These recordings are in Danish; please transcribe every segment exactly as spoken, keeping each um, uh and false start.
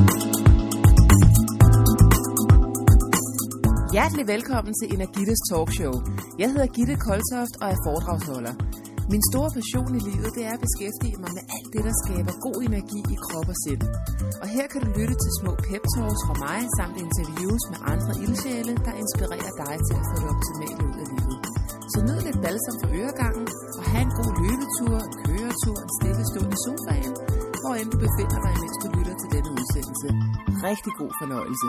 Hjertelig velkommen til Energittes Talkshow. Jeg hedder Gitte Koltoft og er foredragsholder. Min store passion i livet, det er at beskæftige mig med alt det, der skaber god energi i krop og sind. Og her kan du lytte til små pep-talks fra mig, samt interviews med andre ildsjæle, der inspirerer dig til at få det optimale ud af livet. Så nyd lidt balsam for øregangen, og have en god løbetur, en køretur, en stille stund i sofaen, hvor end du befinder dig, mens du lytter til denne udsendelse. Rigtig god fornøjelse.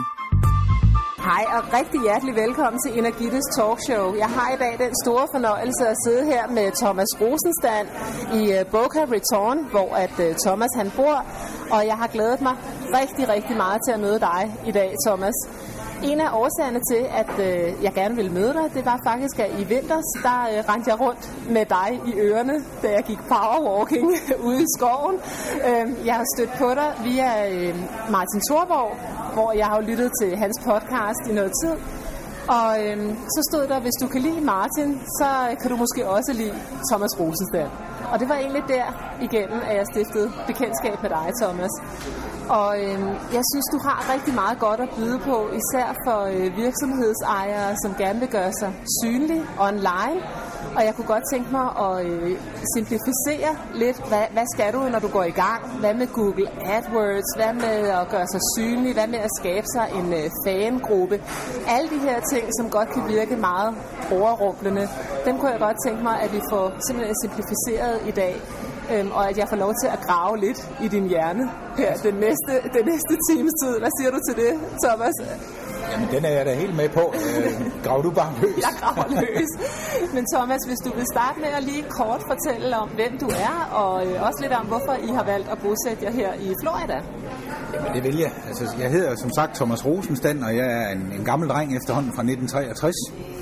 Hej og rigtig hjertelig velkommen til Energittes Talkshow. Jeg har i dag den store fornøjelse at sidde her med Thomas Rosenstand i Boca Raton, hvor at Thomas han bor. Og jeg har glædet mig rigtig, rigtig meget til at møde dig i dag, Thomas. En af årsagerne til, at øh, jeg gerne ville møde dig, det var faktisk, at i vinters, der øh, rendte jeg rundt med dig i ørerne, da jeg gik powerwalking ude i skoven. Øh, jeg har stødt på dig via øh, Martin Thorborg, hvor jeg har lyttet til hans podcast i noget tid. Og øh, så stod der, hvis du kan lide Martin, så kan du måske også lide Thomas Rosenstand. Og det var egentlig der igennem, at jeg stiftede bekendtskab med dig, Thomas. Og øh, jeg synes, du har rigtig meget godt at byde på, især for øh, virksomhedsejere, som gerne vil gøre sig synlige online. Og jeg kunne godt tænke mig at øh, simplificere lidt, hvad, hvad skal du, når du går i gang? Hvad med Google AdWords? Hvad med at gøre sig synlig? Hvad med at skabe sig en øh, fangruppe? Alle de her ting, som godt kan virke meget overrumplende, dem kunne jeg godt tænke mig, at vi får simpelthen simplificeret i dag. Øhm, og at jeg får lov til at grave lidt i din hjerne her den næste, den næste times tid. Hvad siger du til det, Thomas? Jamen, den er jeg da helt med på. Øh, graver du bare løs? Jeg graver løs. Men Thomas, hvis du vil starte med at lige kort fortælle om, hvem du er, og øh, også lidt om, hvorfor I har valgt at bosætte jer her i Florida. Jamen, det vil jeg. Altså, jeg hedder som sagt Thomas Rosenstand, og jeg er en, en gammel dreng efterhånden fra nitten treogtres.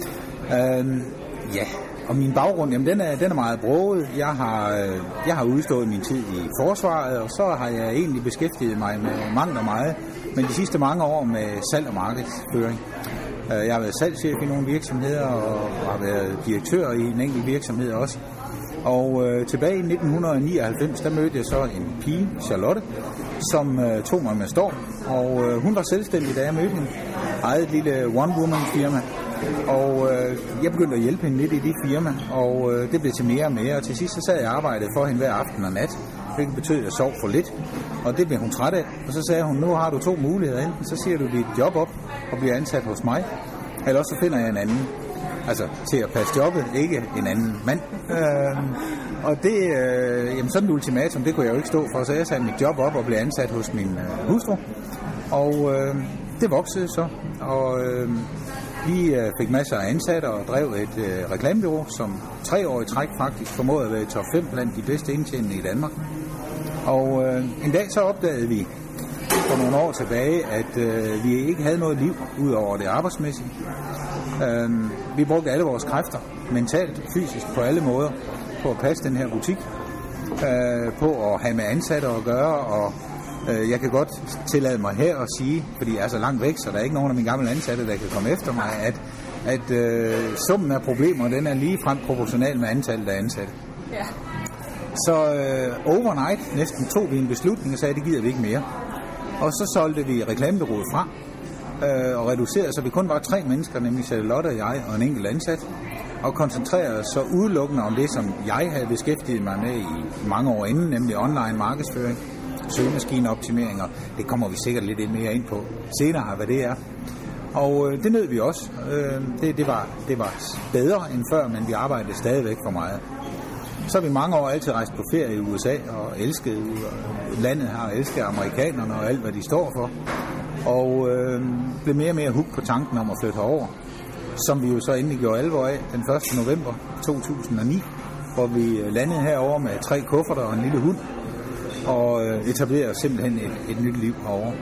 Øh, ja... Og min baggrund, jamen den er, den er meget broget. Jeg har, jeg har udstået min tid i forsvaret, og så har jeg egentlig beskæftiget mig med mangt og meget, men de sidste mange år med salg og markedsføring. Jeg har været salgschef i nogle virksomheder, og har været direktør i en enkelt virksomhed også. Og øh, tilbage i nitten nioghalvfems, der mødte jeg så en pige, Charlotte, som øh, tog mig med storm. Og øh, hun var selvstændig, da jeg mødte hende. Ejede et lille one-woman-firma. Og øh, jeg begyndte at hjælpe hende lidt i det firma, og øh, det blev til mere og mere. Og til sidst så sad jeg og arbejdede for hende hver aften og nat, hvilket betød, at jeg sov for lidt. Og det blev hun træt af. Og så sagde hun, nu har du to muligheder. Enten så siger du dit job op og bliver ansat hos mig, eller også så finder jeg en anden. Altså til at passe jobbet, ikke en anden mand. Øh, og det, øh, jamen sådan et ultimatum, det kunne jeg jo ikke stå for, så jeg satte mit job op og blev ansat hos min øh, hustru. Og øh, det voksede så, og øh, vi øh, fik masser af ansatte og drev et øh, reklamebureau, som tre år i træk faktisk formåede at være i top fem blandt de bedste indtjenende i Danmark. Og øh, en dag så opdagede vi for nogle år tilbage, at øh, vi ikke havde noget liv ud over det arbejdsmæssige. Øh, vi brugte alle vores kræfter, mentalt, fysisk, på alle måder, på at passe den her butik, øh, på at have med ansatte at gøre, og øh, jeg kan godt tillade mig her at sige, fordi jeg er så langt væk, så der er ikke nogen af mine gamle ansatte, der kan komme efter mig, at, at øh, summen af problemer, den er lige frem proportional med antallet af ansatte. Ja. Så øh, overnight næsten tog vi en beslutning og sagde, at det gider vi ikke mere. Og så solgte vi reklamebureauet fra øh, og reducerede, så vi kun var tre mennesker, nemlig Charlotte og jeg og en enkelt ansat, og koncentrerede os så udelukkende om det, som jeg havde beskæftiget mig med i mange år inden, nemlig online markedsføring, søgemaskineoptimeringer. Det kommer vi sikkert lidt mere ind på senere, hvad det er. Og øh, det nød vi også. Øh, det, det, var, det var bedre end før, men vi arbejdede stadigvæk for meget. Så har vi mange år altid rejst på ferie i U S A og elsket landet her, og elsket amerikanerne og alt, hvad de står for. Og øh, blev mere og mere hooked på tanken om at flytte herover, som vi jo så endelig gjorde alvor af den første november to tusind og ni, hvor vi landede herover med tre kufferter og en lille hund, og øh, etablerede simpelthen et, et nyt liv herovre.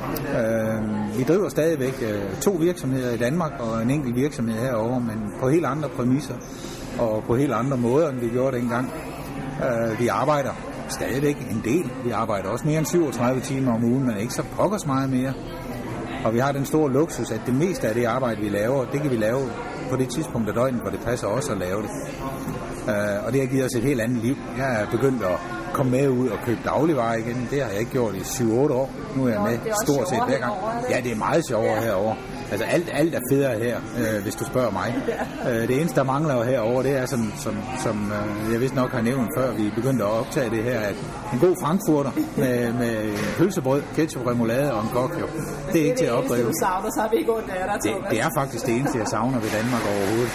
Øh, vi driver stadigvæk øh, to virksomheder i Danmark og en enkelt virksomhed herovre, men på helt andre præmisser og på helt andre måder, end vi gjorde dengang. Øh, vi arbejder stadigvæk en del. Vi arbejder også mere end syvogtredive timer om ugen, men ikke så pokkers meget mere. Og vi har den store luksus, at det meste af det arbejde, vi laver, det kan vi lave på det tidspunkt af døgnet, hvor det passer også at lave det. Uh, og det har givet os et helt andet liv. Jeg er begyndt at komme med ud og købe dagligvarer igen. Det har jeg ikke gjort i syv otte år. Nu er jeg med stort set hver gang. Ja, det er meget sjovere herovre. Altså alt, alt er federe her, øh, hvis du spørger mig. Øh, det eneste, der mangler herovre, det er, som, som, som øh, jeg vist nok har nævnt før, vi begyndte at optage det her, at en god frankfurter med, med pølsebrød, ketchup, remoulade og en kok, jo. Det er ikke til at opdrive. Det er det eneste, du savner, så har vi ikke ondt af dig, Thomas. Det, det er faktisk det eneste, jeg savner ved Danmark overhovedet.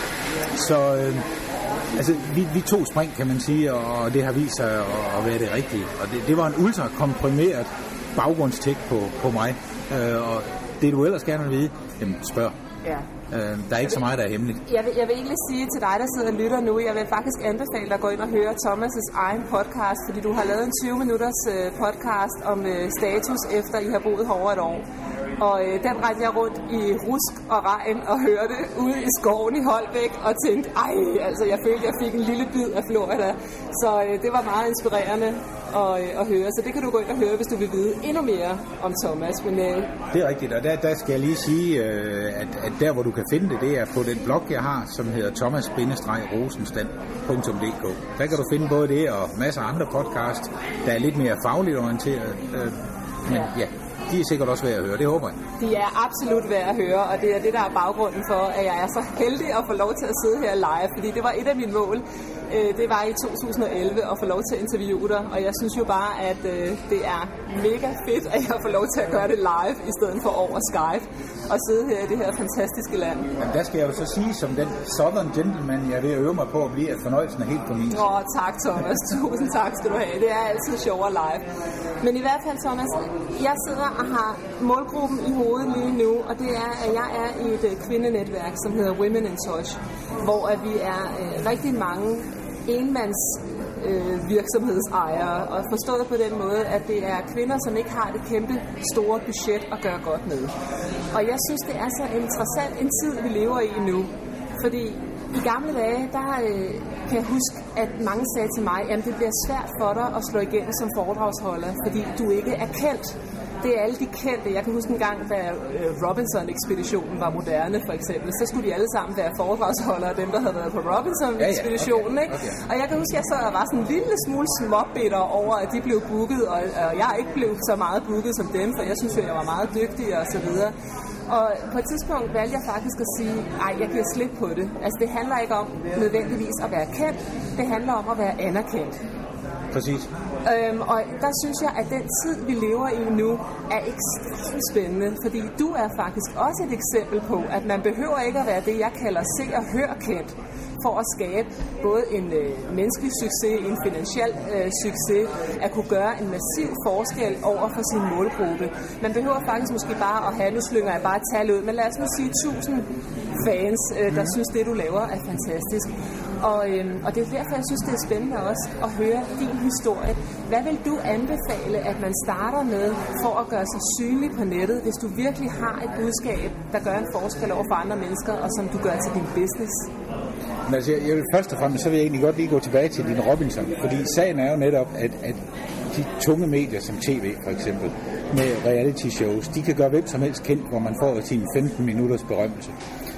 Så øh, altså, vi, vi tog spring, kan man sige, og det har vist sig at, at være det rigtige. Og det, det var en ultra komprimeret baggrundstekst på, på mig. Øh, og det du ellers gerne vil vide, jamen spørg. Ja. Øh, der er ikke så meget, der er hemmeligt. Jeg vil, jeg vil egentlig sige til dig, der sidder og lytter nu, jeg vil faktisk anbefale dig at gå ind og høre Thomas' egen podcast, fordi du har lavet en tyve minutters podcast om status, efter I har boet her over et år. Og øh, den rejste jeg rundt i rusk og regn og hørte ude i skoven i Holbæk og tænkte, ej, altså jeg følte, jeg fik en lille bid af Florida. Så øh, det var meget inspirerende at, øh, at høre. Så det kan du gå ind og høre, hvis du vil vide endnu mere om Thomas. Men, øh... Det er rigtigt, og der, der skal jeg lige sige, øh, at, at der hvor du kan finde det, det er på den blog, jeg har, som hedder thomas rosenstand punktum d k. Der kan du finde både det og masser af andre podcasts, der er lidt mere fagligt orienteret. Øh, men ja. ja. De er sikkert også værd at høre, det håber jeg. De er absolut værd at høre, og det er det, der er baggrunden for, at jeg er så heldig at få lov til at sidde her live, fordi det var et af mine mål. Det var i to tusind og elleve at få lov til at interviewe dig, og jeg synes jo bare, at det er mega fedt, at jeg får lov til at gøre det live, i stedet for over Skype, og sidde her i det her fantastiske land. Jamen, der skal jeg jo så sige, som den Southern gentleman, jeg er ved at øve mig på at blive, at fornøjelsen er helt på min. Åh, tak Thomas. Tusind tak skal du have. Det er altid sjovere live. Men i hvert fald, Thomas, jeg sidder og har målgruppen i hovedet lige nu, og det er, at jeg er i et kvindenetværk, som hedder Women in Touch, hvor at vi er øh, rigtig mange enmands øh, virksomhedsejere, og forstået på den måde, at det er kvinder, som ikke har det kæmpe store budget at gøre godt med. Og jeg synes, det er så interessant en tid, vi lever i nu, fordi i gamle dage, der øh, kan jeg huske, at mange sagde til mig, at det bliver svært for dig at slå igennem som foredragsholder, fordi du ikke er kendt. Det er alle de kendte. Jeg kan huske en gang, da Robinson-ekspeditionen var moderne, for eksempel, så skulle de alle sammen være foredragsholdere, dem der havde været på Robinson-ekspeditionen. Ja, ja. Okay. Okay. Og jeg kan huske, at jeg sad og var sådan en lille smule småbitter over, at de blev booket, og, og jeg ikke blev så meget booket som dem, for jeg synes jo, jeg var meget dygtig og så videre. Og på et tidspunkt valgte jeg faktisk at sige, ej, jeg giver slip på det. Altså, det handler ikke om nødvendigvis at være kendt, det handler om at være anerkendt. Præcis. Øhm, og der synes jeg, at den tid, vi lever i nu, er ekstremt spændende, fordi du er faktisk også et eksempel på, at man behøver ikke at være det, jeg kalder se og hør kendt, for at skabe både en øh, menneskelig succes, en finansiel øh, succes, at kunne gøre en massiv forskel over for sin målgruppe. Man behøver faktisk måske bare at have, nu slynger jeg bare et tal ud, men lad os nu sige tusind fans, øh, der synes, det du laver er fantastisk. Og, øhm, og det er derfor, jeg synes, det er spændende også at høre din historie. Hvad vil du anbefale, at man starter med for at gøre sig synlig på nettet, hvis du virkelig har et budskab, der gør en forskel over for andre mennesker, og som du gør til din business? Men altså, jeg vil først og fremmest, så vil jeg egentlig godt lige gå tilbage til din Robinson, fordi sagen er jo netop, at, at de tunge medier som tv for eksempel, med reality shows, de kan gøre hvem som helst kendt, hvor man får sin femten minutters berømmelse.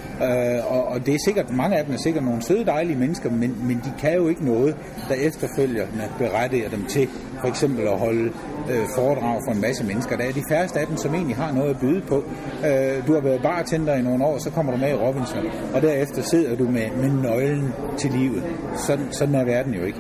Uh, og, og det er sikkert, mange af dem er sikkert nogle søde, dejlige mennesker, men, men de kan jo ikke noget, der efterfølgende berettiger dem til for eksempel at holde uh, foredrag for en masse mennesker. Der er de færreste af dem, som egentlig har noget at byde på. Uh, du har været bartender i nogle år, så kommer du med i Robinson, og derefter sidder du med, med nøglen til livet. Sådan, sådan er verden jo ikke.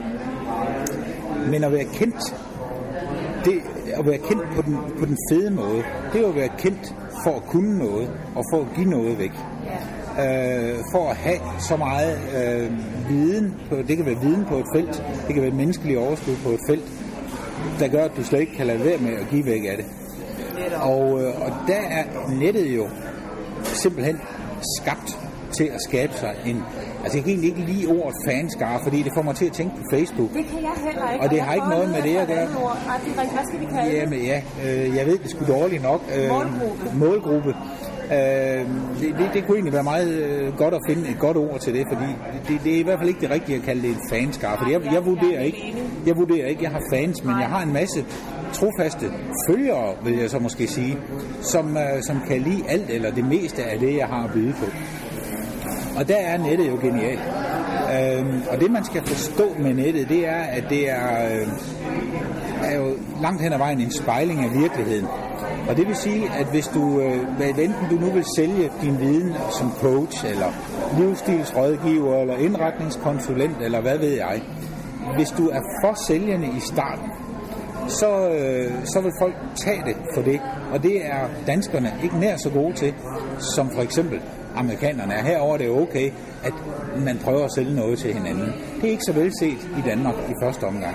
Men at være kendt, det, at være kendt på den, på den fede måde, det er jo at være kendt for at kunne noget, og for at give noget væk. Øh, for at have så meget øh, viden, på, det kan være viden på et felt, det kan være menneskelig overskud på et felt, der gør, at du slet ikke kan lade være med at give væk af det. Og, øh, og der er nettet jo simpelthen skabt til at skabe sig en, altså jeg kan egentlig ikke lide ordet fanskare, fordi det får mig til at tænke på Facebook. Det kan jeg heller ikke. Og det har ikke noget med det at gøre. Hvad skal vi kalde det? Jamen ja, øh, jeg ved det sgu dårligt nok. Øh, målgruppe. Målgruppe. Øh, det, det, det kunne egentlig være meget øh, godt at finde et godt ord til det, fordi det, det er i hvert fald ikke det rigtige at kalde det en fanskare, fordi jeg, jeg vurderer ikke, jeg vurderer ikke, jeg har fans, men jeg har en masse trofaste følgere, vil jeg så måske sige, som, øh, som kan lide alt eller det meste af det, jeg har at byde på. Og der er nettet jo genialt. Øhm, og det man skal forstå med nettet, det er, at det er, øh, er jo langt hen ad vejen en spejling af virkeligheden. Og det vil sige, at hvis du, øh, enten du nu vil sælge din viden som coach, eller livsstilsrådgiver, eller indretningskonsulent, eller hvad ved jeg, hvis du er for sælgende i starten, så, øh, så vil folk tage det for det. Og det er danskerne ikke nær så gode til, som for eksempel amerikanerne er. Herover det er okay, at man prøver at sælge noget til hinanden. Det er ikke så velset i Danmark i første omgang.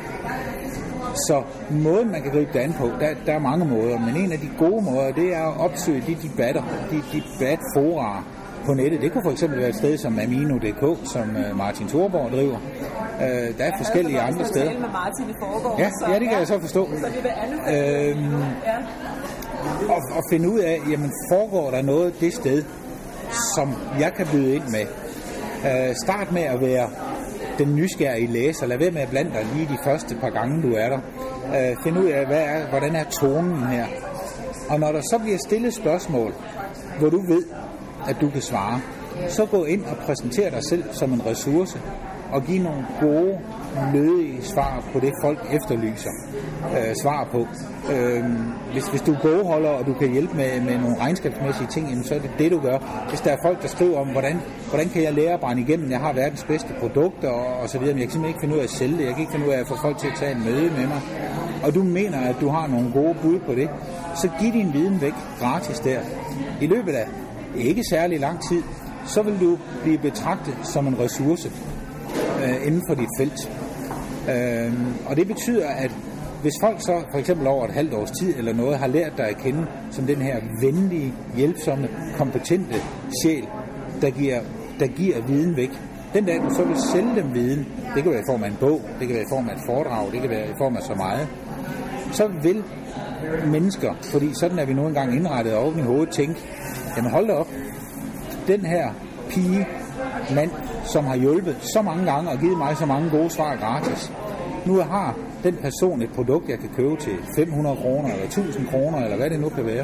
Så måden, man kan gribe det an på, der, der er mange måder, men en af de gode måder, det er at opsøge de debatter, de debatforarer på nettet. Det kunne for eksempel være et sted som Amino punktum d k, som Martin Thorborg driver. Der er forskellige andre steder. Med Martin i Forgård, ja, ja, det kan jeg så forstå. Så det vil anbefale. Øhm, ja. og, og finde ud af, jamen foregår der noget det sted, som jeg kan byde ind med. Øh, start med at være den nysgerrige læser. Lad være med at blande dig lige de første par gange, du er der. Øh, find ud af, hvad er, hvordan er tonen her. Og når der så bliver stillet spørgsmål, hvor du ved, at du kan svare, så gå ind og præsentere dig selv som en ressource, og give nogle gode, lødige svar på det, folk efterlyser øh, svar på. Øh, hvis, hvis du er bogholder, og du kan hjælpe med, med nogle regnskabsmæssige ting, jamen, så er det det, du gør. Hvis der er folk, der skriver om, hvordan, hvordan kan jeg lære at brænde igennem, jeg har verdens bedste produkter, og, og så videre, men jeg kan simpelthen ikke finde ud af at sælge det, jeg kan ikke finde ud af at få folk til at tage en møde med mig, og du mener, at du har nogle gode bud på det, så giv din viden væk gratis der. I løbet af ikke særlig lang tid, så vil du blive betragtet som en ressource øh, inden for dit felt. Øh, og det betyder, at hvis folk så for eksempel over et halvt års tid eller noget har lært dig at kende som den her venlige, hjælpsomme, kompetente sjæl, der giver, der giver viden væk, den dag du så vil sælge dem viden, det kan være i form af en bog, det kan være i form af et foredrag, det kan være i form af så meget, så vil mennesker, fordi sådan er vi nu engang indrettet og oven i hovedet, tænke, jamen hold da op, den her pige, mand, som har hjulpet så mange gange og givet mig så mange gode svar gratis. Nu har den person et produkt, jeg kan købe til fem hundrede kroner eller tusind kroner, eller hvad det nu kan være.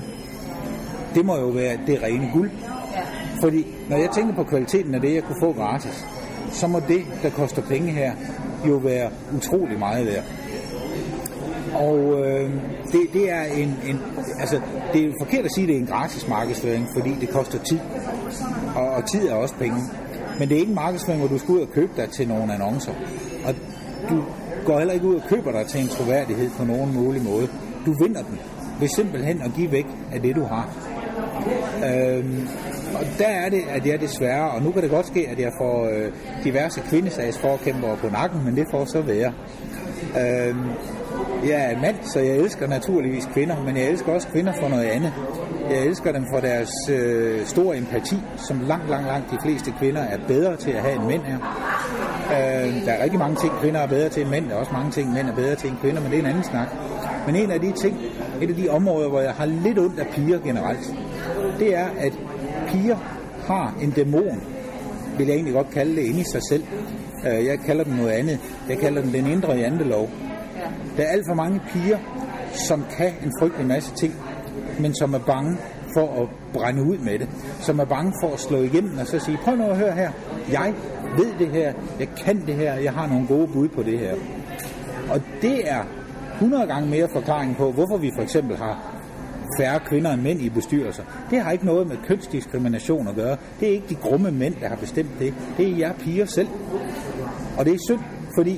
Det må jo være det rene guld. Fordi når jeg tænker på kvaliteten af det, jeg kunne få gratis, så må det, der koster penge her, jo være utrolig meget værd. Og øh, det, det er en, en altså det er forkert at sige, at det er en gratis markedsføring, fordi det koster tid, og, og tid er også penge. Men det er ikke en markedsføring, hvor du skal ud og købe dig til nogle annoncer. Og du går heller ikke ud og køber dig til en troværdighed på nogen mulig måde. Du vinder den ved simpelthen at give væk af det, du har. Øhm, og der er det, at jeg desværre, og nu kan det godt ske, at jeg får øh, diverse kvindesagsforkæmpere på nakken, men det får så være. Øhm, jeg er en mand, så jeg elsker naturligvis kvinder, men jeg elsker også kvinder for noget andet. Jeg elsker dem for deres øh, store empati, som langt, langt, langt de fleste kvinder er bedre til at have end mænd er. Øh, der er rigtig mange ting, kvinder er bedre til end mænd. Der er også mange ting, mænd er bedre til end kvinder, men det er en anden snak. Men en af de ting, et af de områder, hvor jeg har lidt ondt af piger generelt, det er, at piger har en dæmon, vil jeg egentlig godt kalde det, inde i sig selv. Øh, jeg kalder dem noget andet. Jeg kalder dem den indre jantelov. Der er alt for mange piger, som kan en frygtelig masse ting, men som er bange for at brænde ud med det. Som er bange for at slå igennem og så sige, prøv nu at høre her. Jeg ved det her, jeg kan det her, jeg har nogle gode bud på det her. Og det er hundrede gange mere forklaring på, hvorfor vi for eksempel har færre kvinder end mænd i bestyrelser. Det har ikke noget med kønsdiskrimination at gøre. Det er ikke de grumme mænd, der har bestemt det. Det er jer piger selv. Og det er synd, fordi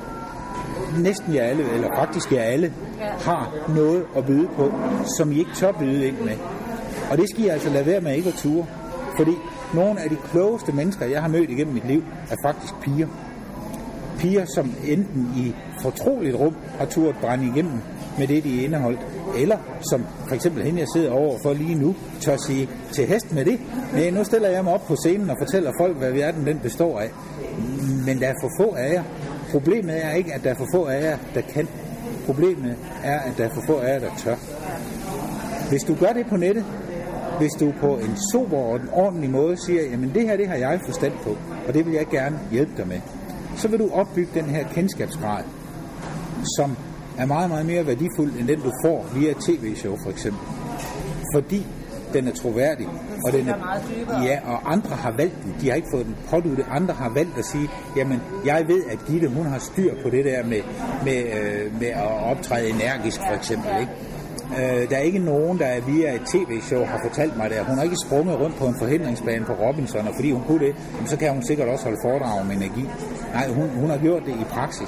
næsten jer alle, eller faktisk jer alle, har noget at byde på, som I ikke tør byde ind med. Og det skal I altså lade være med ikke at ture. Fordi nogle af de klogeste mennesker, jeg har mødt igennem mit liv, er faktisk piger. Piger, som enten i fortroligt rum har turet brænde igennem med det, de indeholdt, eller som for eksempel hende, jeg sidder over for lige nu, tør sige til hest med det. Men nu stiller jeg mig op på scenen og fortæller folk, hvad verden den består af. Men der er for få af jer. Problemet er ikke, at der er for få af jer, der kan. Problemet er, at der er for få af jer, der tør. Hvis du gør det på nettet, hvis du på en sober og en ordentlig måde siger, jamen det her, det har jeg forstand på, og det vil jeg gerne hjælpe dig med, så vil du opbygge den her kendskabsgrad, som er meget, meget mere værdifuld, end den du får via et tv-show for eksempel. Fordi den er troværdig. Den og den er meget dybere. Ja, og andre har valgt den. De har ikke fået den påduttet. Andre har valgt at sige, jamen, jeg ved, at Gitte, hun har styr på det der med, med, øh, med at optræde energisk, for eksempel, ikke? Øh, der er ikke nogen, der via et tv-show har fortalt mig det. Hun har ikke sprunget rundt på en forhindringsbane på Robinson, og fordi hun kunne det, så kan hun sikkert også holde foredrag om energi. Nej, hun, hun har gjort det i praksis.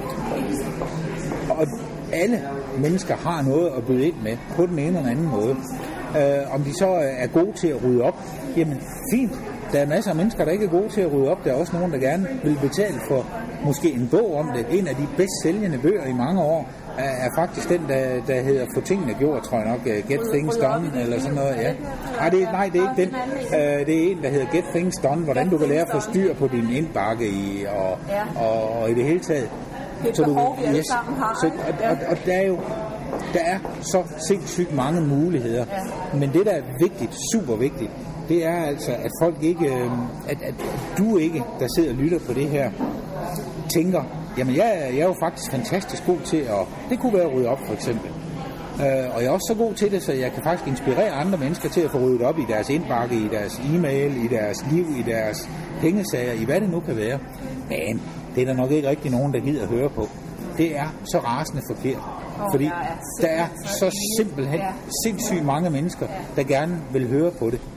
Og alle mennesker har noget at byde ind med, på den ene eller anden måde. Øh, om de så er gode til at rydde op, jamen fint. Der er masser af mennesker, der ikke er gode til at rydde op. Der er også nogen, der gerne vil betale for måske en bog om det. En af de bedst sælgende bøger i mange år er, er faktisk den, der, der hedder Få tingene gjort, tror jeg nok. Get Things Done, eller sådan noget. Ja. Nej, det, nej, det er ikke den. Uh, det er en, der hedder Get Things Done. Hvordan du kan lære at få styr på din indbakke i, og, og, og i det hele taget. Det er så behov, du, vi alle yes, sammen har. Så, og, og, og der er jo der er så sindssygt mange muligheder. Ja. Men det, der er vigtigt, super vigtigt, det er altså, at folk ikke, at, at du ikke, der sidder og lytter på det her, tænker, jamen jeg, jeg er jo faktisk fantastisk god til at, det kunne være at rydde op for eksempel. Uh, og jeg er også så god til det, så jeg kan faktisk inspirere andre mennesker til at få ryddet op i deres indbakke, i deres e-mail, i deres liv, i deres pengesager, i hvad det nu kan være. Men det er der nok ikke rigtig nogen, der gider at høre på. Det er så rasende forkert. Fordi der er så simpelthen sindssygt mange mennesker, der gerne vil høre på det.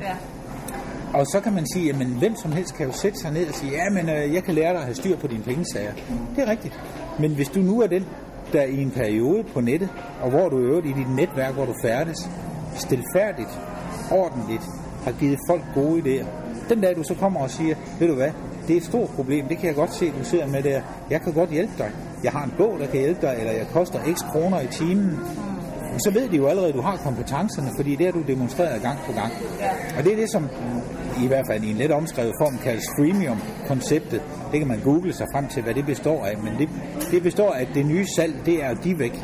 Og så kan man sige, at hvem som helst kan jo sætte sig ned og sige, ja, men øh, jeg kan lære dig at have styr på dine pengesager. Det er rigtigt. Men hvis du nu er den, der i en periode på nettet, og hvor du øver i dit netværk, hvor du færdes, stilfærdigt, ordentligt, har givet folk gode idéer. Den dag du så kommer og siger, ved du hvad, det er et stort problem, det kan jeg godt se, du sidder med der. Jeg kan godt hjælpe dig. Jeg har en bog, der kan hjælpe dig, eller jeg koster x kroner i timen. Så ved de jo allerede, at du har kompetencerne, fordi det har du demonstreret gang på gang. Og det er det, som i hvert fald i en let omskrevet form kaldes freemium-konceptet. Det kan man google sig frem til, hvad det består af. Men det, det består af, at det nye salg, det er de væk.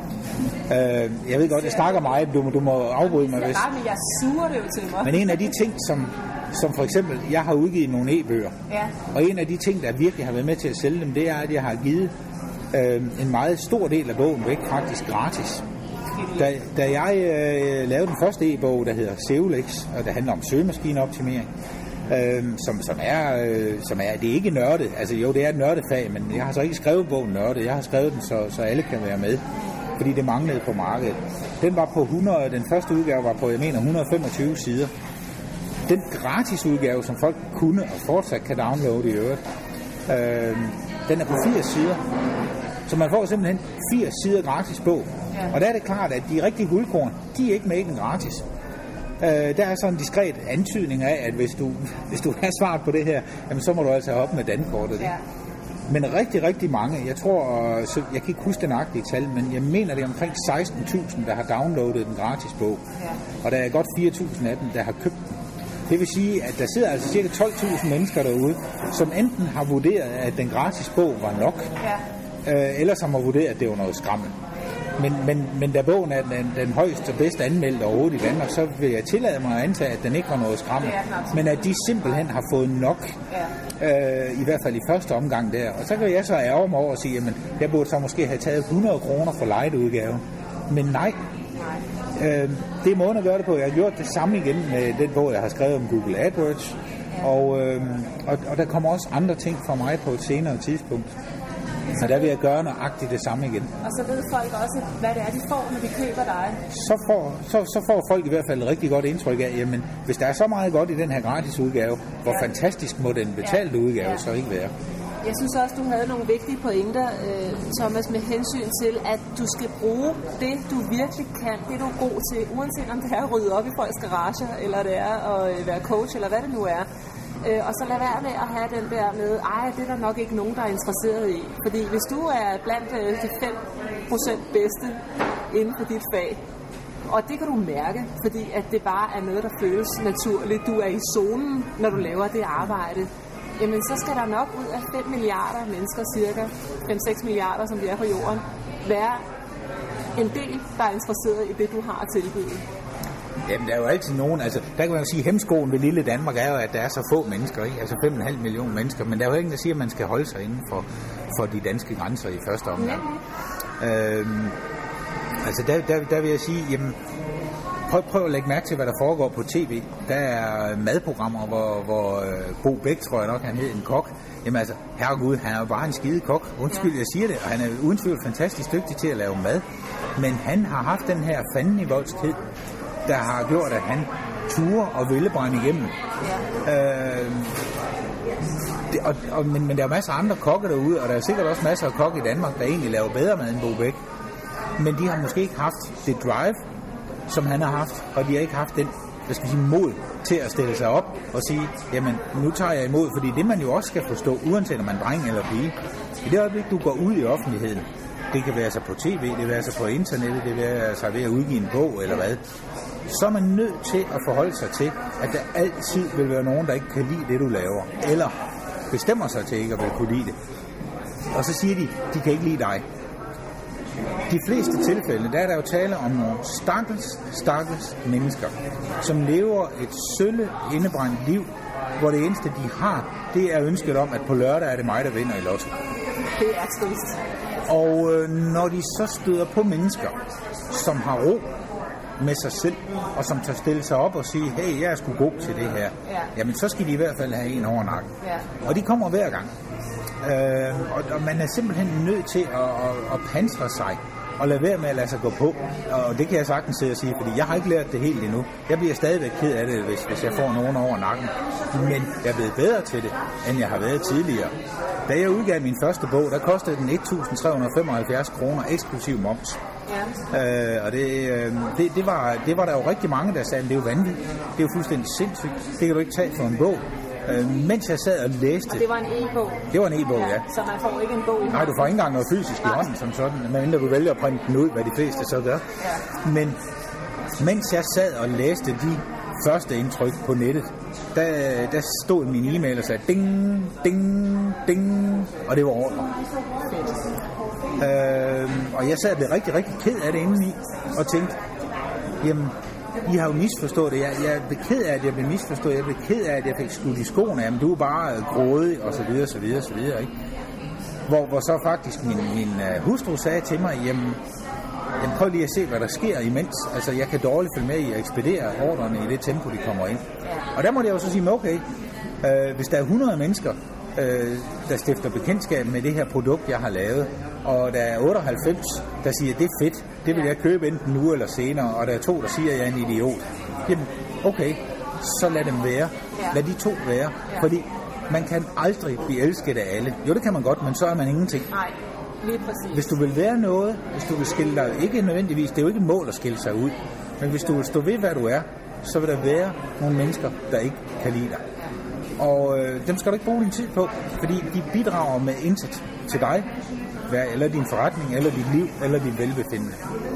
Ja. Øh, jeg ved godt, jeg snakker meget, du, du må afbryde mig. Hvis... Ja, men jeg suger det jo til mig. Men en af de ting, som, som for eksempel, jeg har udgivet nogle e-bøger. Ja. Og en af de ting, der virkelig har været med til at sælge dem, det er, at jeg har givet øh, en meget stor del af bogen væk, faktisk gratis. Da, da jeg øh, lavede den første e-bog, der hedder Seolex, og der handler om søgemaskineoptimering, øh, som, som, er, øh, som er, det er ikke nørdet, altså jo, det er et nørdefag, men jeg har så ikke skrevet bogen nørdet, jeg har skrevet den, så, så alle kan være med, fordi det manglede på markedet. Den var på hundrede, den første udgave var på, jeg mener, et hundrede og femogtyve sider. Den gratis udgave, som folk kunne og fortsat kan downloade i øvrigt, øh, den er på firs sider. Så man får simpelthen firs sider gratis bog. Ja. Og der er det klart, at de rigtige guldkorn, de er ikke med i den gratis. Øh, der er sådan en diskret antydning af, at hvis du, hvis du har svaret på det her, jamen, så må du altså have op med dankortet. Ja. Men rigtig, rigtig mange, jeg tror, så jeg kan ikke huske den nøjagtige tal, men jeg mener, det er omkring seksten tusind, der har downloadet den gratis bog. Ja. Og der er godt fire tusind af dem, der har købt den. Det vil sige, at der sidder altså cirka tolv tusind mennesker derude, som enten har vurderet, at den gratis bog var nok, ja. øh, eller som har vurderet, at det var noget skrammel. Men, men, men da bogen er den, den højeste og bedst anmeldte overhovedet i Danmark, så vil jeg tillade mig at antage, at den ikke var noget skrammel. Men at de simpelthen har fået nok, ja. øh, i hvert fald i første omgang der. Og så kan jeg så ærge mig over at sige, jamen, jeg burde så måske have taget hundrede kroner for light-udgaven. Men nej. Øh, det er måden at gøre det på. Jeg har gjort det samme igen med den bog, jeg har skrevet om Google AdWords. Og, øh, og, og der kommer også andre ting fra mig på et senere tidspunkt. Så der vil jeg gøre nøjagtigt det samme igen. Og så ved folk også, hvad det er, de får, når de køber dig. Så får, så, så får folk i hvert fald et rigtig godt indtryk af, jamen, hvis der er så meget godt i den her gratis udgave, hvor ja. fantastisk må den betalte ja. udgave ja. så ikke være? Jeg synes også, du havde nogle vigtige pointer, Thomas, med hensyn til, at du skal bruge det, du virkelig kan, det du er god til, uanset om det er at rydde op i folks garager, eller det er at være coach, eller hvad det nu er. Og så lad være med at have den der med, ej, det er der nok ikke nogen, der er interesseret i. Fordi hvis du er blandt de fem procent bedste inden for dit fag, og det kan du mærke, fordi at det bare er noget, der føles naturligt, du er i zonen, når du laver det arbejde, jamen så skal der nok ud af fem milliarder mennesker, cirka fem til seks milliarder, som vi er på jorden, være en del, der er interesseret i det, du har at tilbyde. Jamen, der er jo altid nogen, altså, der kan man jo sige, hemskoen ved lille Danmark er jo, at der er så få mennesker, ikke? Altså fem komma fem millioner mennesker, men der er jo ingen, der siger, at man skal holde sig inden for, for de danske grænser i første omgang. Mm-hmm. Øhm, altså, der, der, der vil jeg sige, jamen, prøv, prøv at lægge mærke til, hvad der foregår på tv. Der er madprogrammer, hvor, hvor Bo Bæk, tror jeg nok, han hed en kok. Jamen altså, herregud, han er jo bare en skide kok. Undskyld, jeg siger det. Og han er uden tvivl fantastisk dygtig til at lave mad. Men han har haft den her fanden i voldsked, der har gjort, at han turer og ville brænde igennem. Ja. Øh, det, og, og, men, men der er masser af andre kokke derude, og der er sikkert også masser af kokke i Danmark, der egentlig laver bedre mad end Bo Bæk. Men de har måske ikke haft det drive, som han har haft, og de har ikke haft den, hvad skal vi sige, mod til at stille sig op og sige, jamen, nu tager jeg imod, fordi det man jo også skal forstå, uanset om man er dreng eller pige, i det øjeblik, du går ud i offentligheden, det kan være så på tv, det kan være så på internettet, det kan være så ved at udgive en bog eller hvad, så er man nødt til at forholde sig til, at der altid vil være nogen, der ikke kan lide det, du laver, eller bestemmer sig til ikke at vil kunne lide det. Og så siger de, de kan ikke lide dig. De fleste tilfælde, der er der jo tale om nogle stakkels, stakkels mennesker, som lever et sølle, indebrændt liv, hvor det eneste, de har, det er ønsket om, at på lørdag er det mig, der vinder i lotto. Det er trist. Og øh, når de så støder på mennesker, som har ro med sig selv, og som tager stille sig op og sige, hey, jeg er sgu god til det her, ja. Jamen så skal de i hvert fald have en over nakken. Ja. Og de kommer hver gang. Øh, og, og man er simpelthen nødt til at, at, at pansre sig og lade være med at lade sig gå på. Og det kan jeg sagtens sige, fordi jeg har ikke lært det helt endnu. Jeg bliver stadigvæk ked af det, hvis, hvis jeg får nogen over nakken. Men jeg er blevet bedre til det, end jeg har været tidligere. Da jeg udgav min første bog, der kostede den et tusind tre hundrede og femoghalvfjerds kroner eksklusiv moms. Ja. Øh, og det, øh, det, det, var, det var der jo rigtig mange, der sagde, det er jo vanvittigt. Det er jo fuldstændig sindssygt. Det kan du ikke tage for en bog. Øh, mens jeg sad og læste... Og det var en e-bog? Det var en e-bog, ja. ja. Så man får ikke en bog i hånden? Nej, du får ikke engang noget fysisk i hånden som sådan, medmindre du vælger at printe den ud, hvad de fleste så gør. Ja. Men mens jeg sad og læste de første indtryk på nettet, der, der stod min e-mail og sagde ding, ding, ding, og det var ordre. Øh, og jeg sad og blev rigtig, rigtig ked af det indeni, og tænkte, jamen, I har jo misforstået det. Jeg, jeg blev ked af, at jeg blev misforstået. Jeg blev ked af, at jeg fik skudt i skoene. Jamen, du er bare grådig, og så videre, så videre, så videre, ikke? Hvor, hvor så faktisk min, min uh, hustru sagde til mig, jamen, jamen, prøv lige at se, hvad der sker imens. Altså, jeg kan dårligt følge med i at ekspedere ordrene i det tempo, de kommer ind. Og der må jeg jo så sige, okay, øh, hvis der er hundrede mennesker, øh, der stifter bekendtskab med det her produkt, jeg har lavet, og der er otteoghalvfems, der siger, det er fedt, det vil jeg købe enten nu eller senere, og der er to, der siger, at jeg er en idiot. Jamen, okay, så lad dem være. Lad de to være, fordi man kan aldrig blive elsket af alle. Jo, det kan man godt, men så er man ingenting. Nej, lige præcis. Hvis du vil være noget, hvis du vil skille dig, ikke nødvendigvis, det er jo ikke et mål at skille sig ud, men hvis du vil stå ved, hvad du er, så vil der være nogle mennesker, der ikke kan lide dig. Og øh, dem skal du ikke bruge din tid på, fordi de bidrager med intet til dig, eller din forretning, eller dit liv, eller dit velbefindende.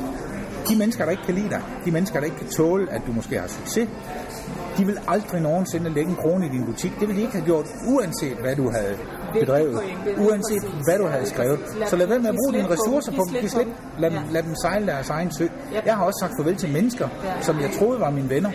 De mennesker, der ikke kan lide dig, de mennesker, der ikke kan tåle, at du måske har succes, de vil aldrig nogensinde lægge en krone i din butik. Det vil de ikke have gjort, uanset hvad du havde bedrevet, uanset hvad du havde skrevet. Så lad være med at bruge dine ressourcer på dem. Slip. Lad, dem, lad dem sejle deres egen sø. Jeg har også sagt farvel til mennesker, som jeg troede var mine venner.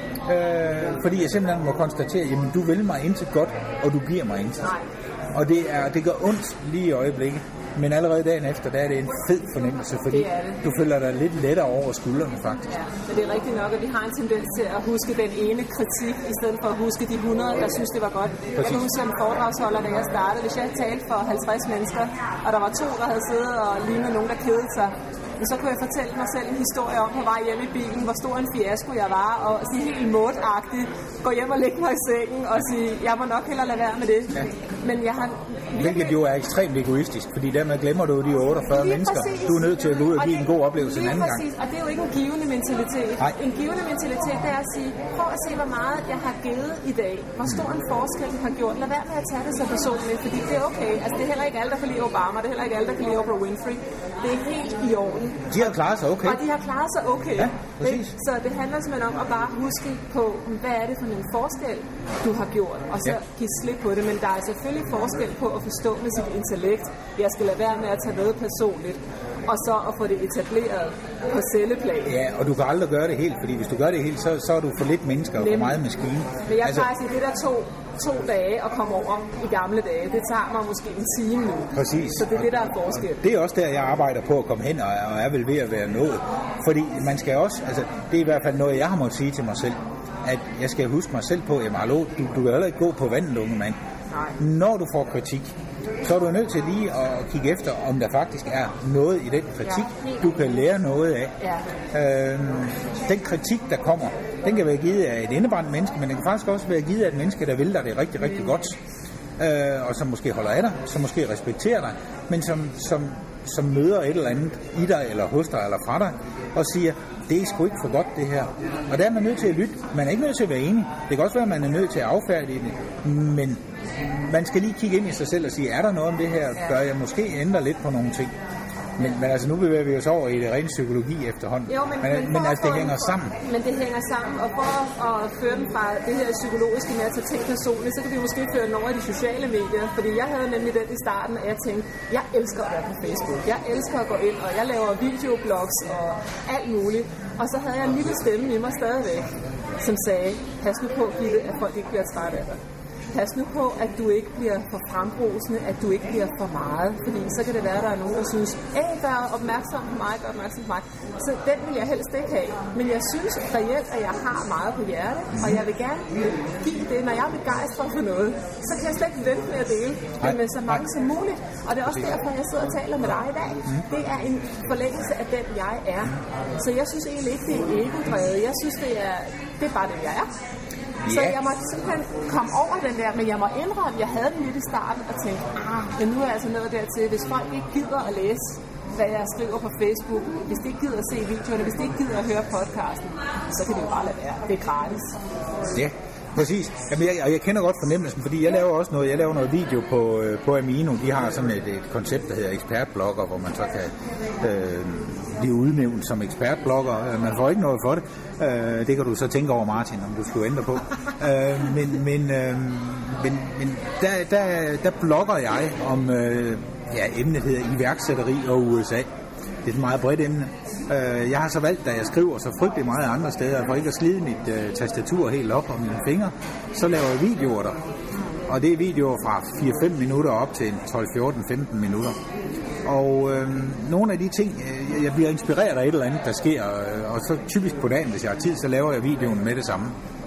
Øh, fordi jeg simpelthen må konstatere, jamen du vil mig intet godt, og du giver mig intet. Og det, er, det gør ondt lige i øjeblikket. Men allerede dagen efter, der er det en fed fornemmelse, fordi det det. Du føler dig lidt lettere over skuldrene, faktisk. Ja, men det er rigtigt nok, at vi har en tendens til at huske den ene kritik, i stedet for at huske de hundrede, der synes, det var godt. Præcis. Jeg kan huske som foredragsholder, da jeg startede, hvis jeg talte for halvtreds mennesker, og der var to, der havde siddet og lignede nogen, der kedede sig, men så kunne jeg fortælle mig selv en historie om på vej hjemme i bilen, hvor stor en fiasko jeg var, og sige helt modagtigt, gå hjem og lægge mig i sengen og sige, jeg må nok hellere lade være med det. Ja. Men jeg har virkelig... Hvilket jo er ekstremt egoistisk, fordi dermed glemmer du de otteogfyrre lige mennesker. Præcis. Du er nødt til at gå ud og give en god oplevelse en anden præcis. gang. Og det er jo ikke en givende mentalitet. Nej. En givende mentalitet, det er at sige, prøv at se, hvor meget jeg har givet i dag. Hvor stor en forskel jeg har gjort. Lad være med at tage det så personligt, fordi det er okay. Altså, det er heller ikke alle, der kan lide Obama. Det er heller ikke alle, der kan lide Oprah Winfrey. Det er helt i orden. De har klaret sig okay. Og de har klaret sig okay. Ja, præcis. Så det handler simpelthen om at bare huske på, hvad er det for en forskel, du har gjort, og så ja. give slip på det. Men der er selvfølgelig forskel på at forstå med sit intellekt. Jeg skal lade være med at tage noget personligt. og så at få det etableret på celleplan. Ja, og du kan aldrig gøre det helt, fordi hvis du gør det helt, så, så er du for lidt mennesker og for meget maskine. Men jeg altså, faktisk, det der to, to dage at komme over i gamle dage, det tager mig måske en time nu. Præcis. Så det er det, der er forskel. Det er også der, jeg arbejder på at komme hen, og er vel ved at være nået. Fordi man skal også, altså det er i hvert fald noget, jeg har måttet sige til mig selv, at jeg skal huske mig selv på, jamen hallo, du, du kan heller ikke gå på vandet, unge mand. Nej. Når du får kritik, så er du nødt til lige at kigge efter, om der faktisk er noget i den kritik, ja. Du kan lære noget af. Ja. Øhm, den kritik, der kommer, den kan være givet af et indebrændt menneske, men den kan faktisk også være givet af et menneske, der vil dig det rigtig, rigtig godt. Øh, og som måske holder af dig, som måske respekterer dig, men som, som, som møder et eller andet i dig, eller hos dig, eller fra dig, og siger, det er sgu ikke for godt det her. Og der er man nødt til at lytte. Man er ikke nødt til at være enig. Det kan også være, at man er nødt til at affærdige det. Men man skal lige kigge ind i sig selv og sige, er der noget om det her? Bør jeg måske ændre lidt på nogle ting? Men, men altså nu bevæger vi os over i det rene psykologi efterhånden. Jo, men, men, men, men altså det hænger sammen. Men det hænger sammen, og for at føre den fra det her psykologiske med at tage ting personligt, så kan vi måske føre den over i de sociale medier. Fordi jeg havde nemlig den i starten, at jeg tænkte, jeg elsker at være på Facebook. Jeg elsker at gå ind, og jeg laver videoblogs og alt muligt. Og så havde jeg en lille stemme i mig stadigvæk, som sagde, pas nu på, Gitte, at folk ikke bliver trætte af dig. Pas nu på, at du ikke bliver for frembrusende, at du ikke bliver for meget, fordi så kan det være, at der er nogen, der synes, at der er opmærksom på mig, der er opmærksom på mig. Så den vil jeg helst ikke have. Men jeg synes reelt, at jeg har meget på hjerte, og jeg vil gerne give det. Når jeg er begejstret for noget, så kan jeg slet ikke vente med at dele det med så mange som muligt. Og det er også derfor, jeg sidder og taler med dig i dag. Det er en forlængelse af den, jeg er. Så jeg synes egentlig ikke, det er ego-drevet. Jeg synes, det er, det er bare det, jeg er. Yeah. Så jeg må simpelthen komme over den der, men jeg må indrømme, at jeg havde den lidt i starten og tænkte, ah, men nu er jeg altså nået dertil, hvis folk ikke gider at læse, hvad jeg skriver på Facebook, hvis de ikke gider at se videoerne, hvis de ikke gider at høre podcasten, så kan det jo bare lade være. Det er gratis. Ja, præcis. Jamen, jeg, og jeg kender godt fornemmelsen, fordi jeg laver også noget, jeg laver noget video på, øh, på Amino. De har sådan et, et koncept, der hedder ekspertblogger, hvor man så kan øh, blive udnævnt som ekspertblogger. Man får ikke noget for det. Øh, det kan du så tænke over, Martin, om du skulle ændre på. øh, men men, øh, men, men der, der, der blogger jeg om, øh, ja, emnet hedder iværksætteri og U S A. Det er et meget bredt emne. Jeg har så valgt, da jeg skriver så frygtelig meget andre steder, for ikke at slide mit uh, tastatur helt op og mine fingre, så laver jeg videoer der. Og det er videoer fra fire til fem minutter op til tolv, fjorten, femten minutter. Og øh, nogle af de ting, øh, jeg bliver inspireret af et eller andet, der sker, øh, og så typisk på dagen, hvis jeg har tid, så laver jeg videoen med det samme.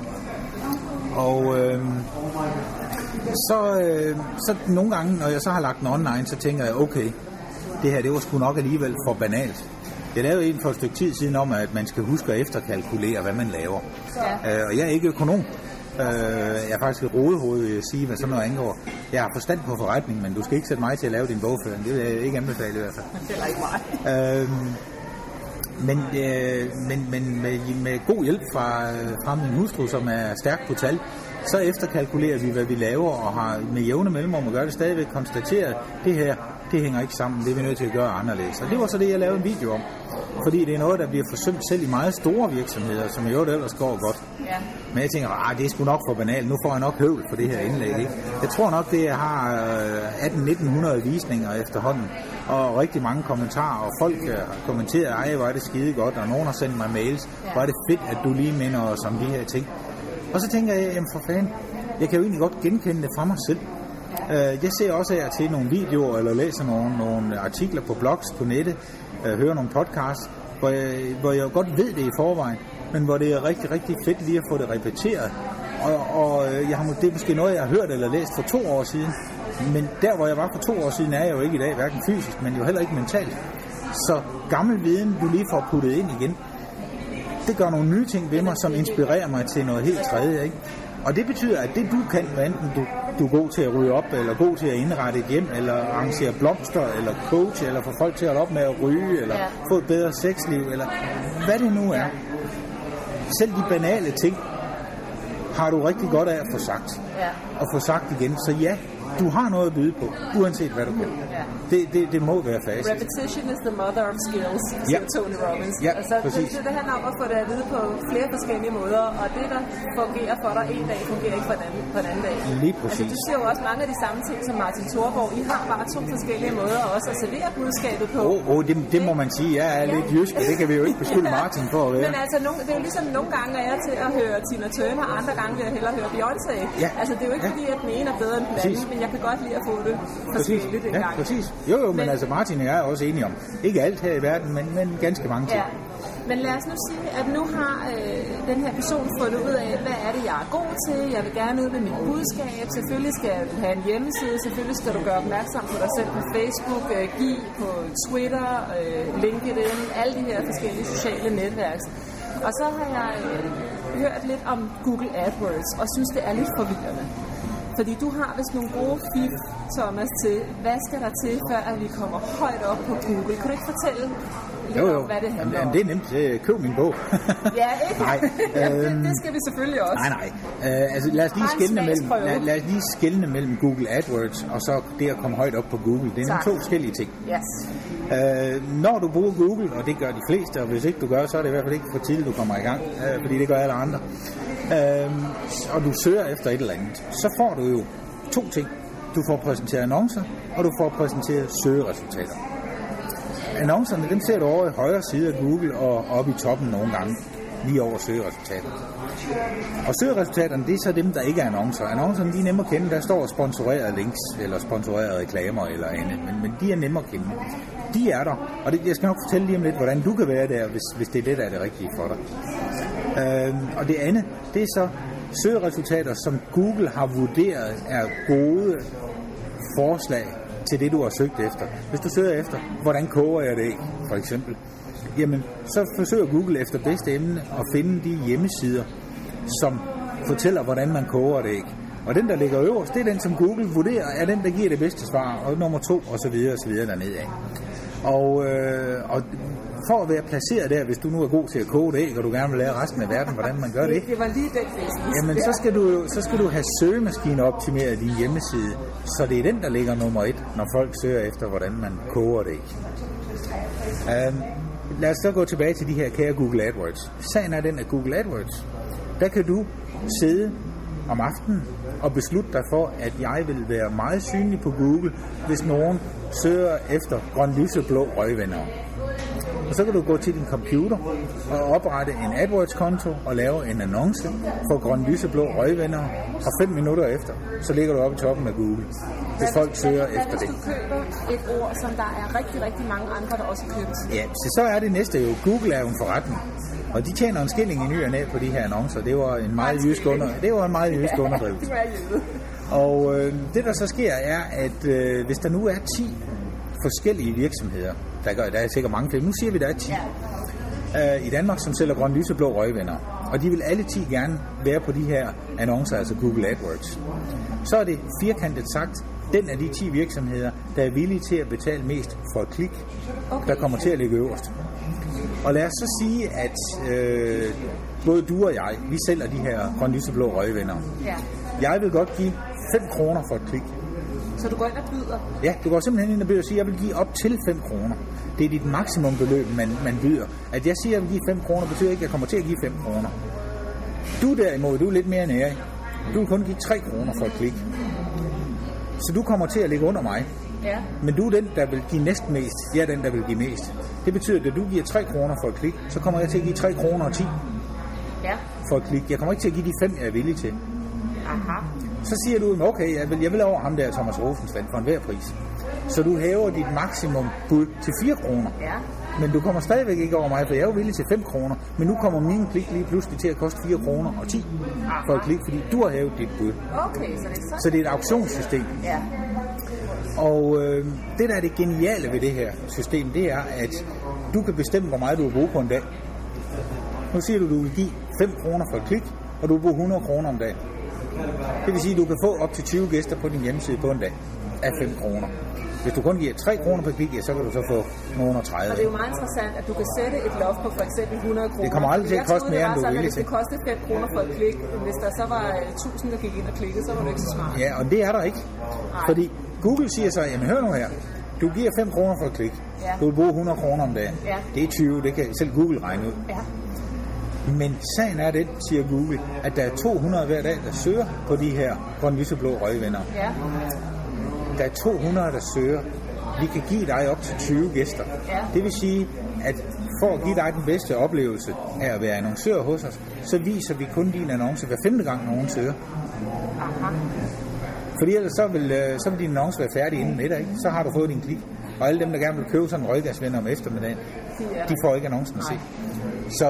Og øh, så, øh, så nogle gange, når jeg så har lagt den online, så tænker jeg, okay, det her, det var sgu nok alligevel for banalt. Jeg lavede en for et stykke tid siden om, at man skal huske at efterkalkulere, hvad man laver. Ja. Øh, og jeg er ikke økonom. Øh, jeg er faktisk et rodehoved, vil jeg sige, hvad sådan noget angår. Jeg har forstand på forretning, men du skal ikke sætte mig til at lave din bogføring. Det vil jeg ikke anbefale i hvert fald. Det er ikke mig. Øh, men øh, men, men med, med god hjælp fra, fra min hustru, som er stærk på tal, så efterkalkulerer vi, hvad vi laver, og har med jævne mellemrum at gøre det stadigvæk konstateret, det her, det hænger ikke sammen, det er vi nødt til at gøre anderledes. Og det var så det, jeg lavede en video om. Fordi det er noget, der bliver forsømt selv i meget store virksomheder, som jo ellers går godt. Ja. Men jeg tænker, ah, det er sgu nok for banalt, nu får jeg nok høvl for det her indlæg. Ikke? Jeg tror nok, det har atten til nitten hundrede visninger efterhånden, og rigtig mange kommentarer, og folk har kommenteret, ej, hvor er det skide godt, og nogen har sendt mig mails, ja. Hvor er det fedt, at du lige minder os om de her ting. Og så tænker jeg, jamen for fanden, jeg kan jo egentlig godt genkende det fra mig selv. Jeg ser også af til nogle videoer, eller læser nogle, nogle artikler på blogs på nettet, hører nogle podcasts, hvor jeg, hvor jeg godt ved det i forvejen, men hvor det er rigtig, rigtig fedt lige at få det repeteret. Og, og jeg har, det er måske noget, jeg har hørt eller læst for to år siden, men der, hvor jeg var for to år siden, er jeg jo ikke i dag, hverken fysisk, men jo heller ikke mentalt. Så gammel viden, du lige får puttet ind igen, det gør nogle nye ting ved mig, som inspirerer mig til noget helt tredje, ikke? Og det betyder, at det du kan, hvad enten du, du er god til at rydde op, eller god til at indrette et hjem, eller arrangere blomster, eller coach, eller få folk til at holde op med at ryge, eller ja. Få et bedre sexliv, eller hvad det nu er. Selv de banale ting har du rigtig godt af at få sagt. Ja. Og få sagt igen. Så ja, du har noget at byde på, uanset hvad du kan. Ja. Det, det, det må være fast. Repetition is the mother of skills, siger Ja. Tony Robbins. Ja, altså, præcis. det, det handler om at få det at vide på flere forskellige måder, og det, der fungerer for dig en dag, fungerer ikke for en anden, på en anden dag. Lige præcis. Altså, du siger jo også mange af de samme ting som Martin Thorborg. I har bare to forskellige måder også at servere budskabet på. Åh, oh, oh, det, det må man sige. Jeg er lidt jysk, og det kan vi jo ikke beskylde Martin for at være. Men altså, nogle, det er jo ligesom, nogle gange er jeg til at høre Tina Turner, andre gange vil jeg hellere høre Beyoncé. Ja. Altså, det er jo ikke Ja. fordi, at den ene er bedre end den Præcis. anden, men jeg kan godt lide at få det Præcis. forskelligt en Ja, gang. præcis. Jo, jo, men, men Men- altså Martin og jeg er også enige om, ikke alt her i verden, men, men ganske mange ting. Ja. Men lad os nu sige, at nu har øh, den her person fundet ud af, hvad er det, jeg er god til. Jeg vil gerne ud med mit budskab. Selvfølgelig skal du have en hjemmeside. Selvfølgelig skal du gøre opmærksom på dig selv på Facebook, øh, Give på Twitter, øh, LinkedIn, alle de her forskellige sociale netværk. Og så har jeg øh, hørt lidt om Google AdWords, og synes, det er lidt forvirrende. Fordi du har vist nogle gode fif, Thomas, til, hvad skal der til, før at vi kommer højt op på Google? Kan du ikke fortælle lidt Jo, jo. om, hvad det handler Jamen, om? det er nemt. Øh, Køb min bog. Ja, ikke? Nej. Jamen, det, øhm, det skal vi selvfølgelig også. Nej, nej. Uh, altså, lad os lige Bare en skelne mellem, smagsprøve. lad, lad os lige skelne mellem Google AdWords og så det at komme højt op på Google. Det er nogle Tak. to forskellige ting. Yes. Uh, når du bruger Google, og det gør de fleste, og hvis ikke du gør, så er det i hvert fald ikke for tidligt, du kommer i gang, uh, fordi det gør alle andre, uh, og du søger efter et eller andet, så får du jo to ting. Du får præsenteret annoncer, og du får præsenteret søgeresultater. Annoncerne, dem ser du over i højre side af Google og oppe i toppen nogle gange, lige over søgeresultaterne. Og søgeresultaterne, det er så dem, der ikke er annoncer. Annoncerne, de er nemme at kende. Der står sponsorerede links, eller sponsorerede reklamer, eller andet. Men, men de er nemme at kende. De er der. Og det, jeg skal nok fortælle lige om lidt, hvordan du kan være der, hvis, hvis det er det, der er det rigtige for dig. Øhm, og det andet, det er så søgeresultater, som Google har vurderet er gode forslag til det, du har søgt efter. Hvis du søger efter, hvordan koger jeg det, for eksempel, jamen, så forsøger Google efter bedste emne at finde de hjemmesider, som fortæller, hvordan man koger det æg. Og den, der ligger øverst, det er den, som Google vurderer, er den, der giver det bedste svar, og nummer to, og så videre, og så videre dernede af. Og, øh, og for at være placeret der, hvis du nu er god til at koge det æg, og du gerne vil lære resten af verden, hvordan man gør det, Det var lige den business. jamen så skal du jo, så skal du have søgemaskiner optimeret din hjemmeside, så det er den, der ligger nummer et, når folk søger efter, hvordan man koger det æg. Um, lad os så gå tilbage til de her kære Google AdWords. Sagen er den, at Google AdWords, der kan du sidde om aftenen og beslutte dig for, at jeg vil være meget synlig på Google, hvis nogen søger efter grøn, lyseblå røgvenner. Og så kan du gå til din computer og oprette en AdWords-konto og lave en annonce for grøn, lyseblå røgvenner, og fem minutter efter, så ligger du oppe i toppen af Google, hvis folk søger hvad, efter hvad, det. hvis du køber et ord, som der er rigtig, rigtig mange andre, der også har købt? Ja, så, så er det næste jo. Google er jo en forretning. Og de tjener en skilling i ny og næ på de her annoncer. Det var en meget jysk under, det var en meget jysk underdrivelse. Du er jøde. Og øh, det der så sker er, at øh, hvis der nu er ti forskellige virksomheder, der, gør, der er sikkert mange flere, nu siger vi, der er ti Ja. øh, i Danmark, som sælger grøn, lyseblå røgvenner. Og de vil alle ti gerne være på de her annoncer, altså Google AdWords. Så er det firkantet sagt, den af de ti virksomheder, der er villige til at betale mest for et klik, okay, der kommer til at ligge øverst. Og lad os så sige, at øh, både du og jeg, vi sælger de her grøn, lyseblå røgvenner. Ja. Jeg vil godt give fem kroner for et klik. Så du går ind og byder? Ja, du går simpelthen ind og byder og siger, at jeg vil give op til fem kroner. Det er dit maksimumbeløb, man, man byder. At jeg siger, at jeg vil give fem kroner, betyder ikke, at jeg kommer til at give fem kroner. Du derimod, du er lidt mere nærig. Du vil kun give tre kroner for et klik. Så du kommer til at ligge under mig. Ja. Men du er den, der vil give næsten mest. Jeg er den, der vil give mest. Det betyder, at når du giver tre kroner for et klik, så kommer jeg til at give tre kroner og ti Ja. for et klik. Jeg kommer ikke til at give de fem, jeg er villig til. Aha. Så siger du, okay, jeg vil, jeg vil over ham der, Thomas Rosenstand, for enhver pris. Så du hæver dit maksimum bud til fire kroner. Ja. Men du kommer stadigvæk ikke over mig, for jeg er jo villig til fem kroner. Men nu kommer min klik lige pludselig til at koste fire kroner og ti for et klik, fordi du har hævet dit bud. Okay, så det er sådan. Så det er et auktionssystem. Ja. Og øh, det, der er det geniale ved det her system, det er, at du kan bestemme, hvor meget du vil bruge på en dag. Nu siger du, at du vil give fem kroner for et klik, og du vil bruge hundrede kroner om dagen. Det vil sige, at du kan få op til tyve gæster på din hjemmeside på en dag af fem kroner. Hvis du kun giver tre kroner per klik, ja, så kan du så få nogen og tredive. Og det er jo meget interessant, at du kan sætte et loft på for eksempel hundrede kroner. Det kommer aldrig til at koste mere, end du vil til. Hvis det kostede fem kroner for et klik, hvis der så var tusind, der gik ind og klikkede, så var det ikke så smart. Ja, og det er der ikke. Nej. Fordi Google siger så, jamen hør nu her, du giver fem kroner for et klik. Ja. Du vil bruge hundrede kroner om dagen. Ja. Det er tyve, det kan selv Google regne ud. Ja. Men sagen er den, siger Google, at der er to hundrede hver dag, der søger på de her grøn, lyseblå røgvenner. Ja. Der er to hundrede, der søger. Vi kan give dig op til tyve gæster. Ja. Det vil sige, at for at give dig den bedste oplevelse af at være annoncør hos os, så viser vi kun din annonce hver femte gang, nogen søger. Aha. Fordi ellers så vil, så vil din annonce være færdig inden middag, ikke? Så har du fået din klik. Og alle dem, der gerne vil købe sådan en røggasvenner om eftermiddagen, de får ikke annoncen at se. Så,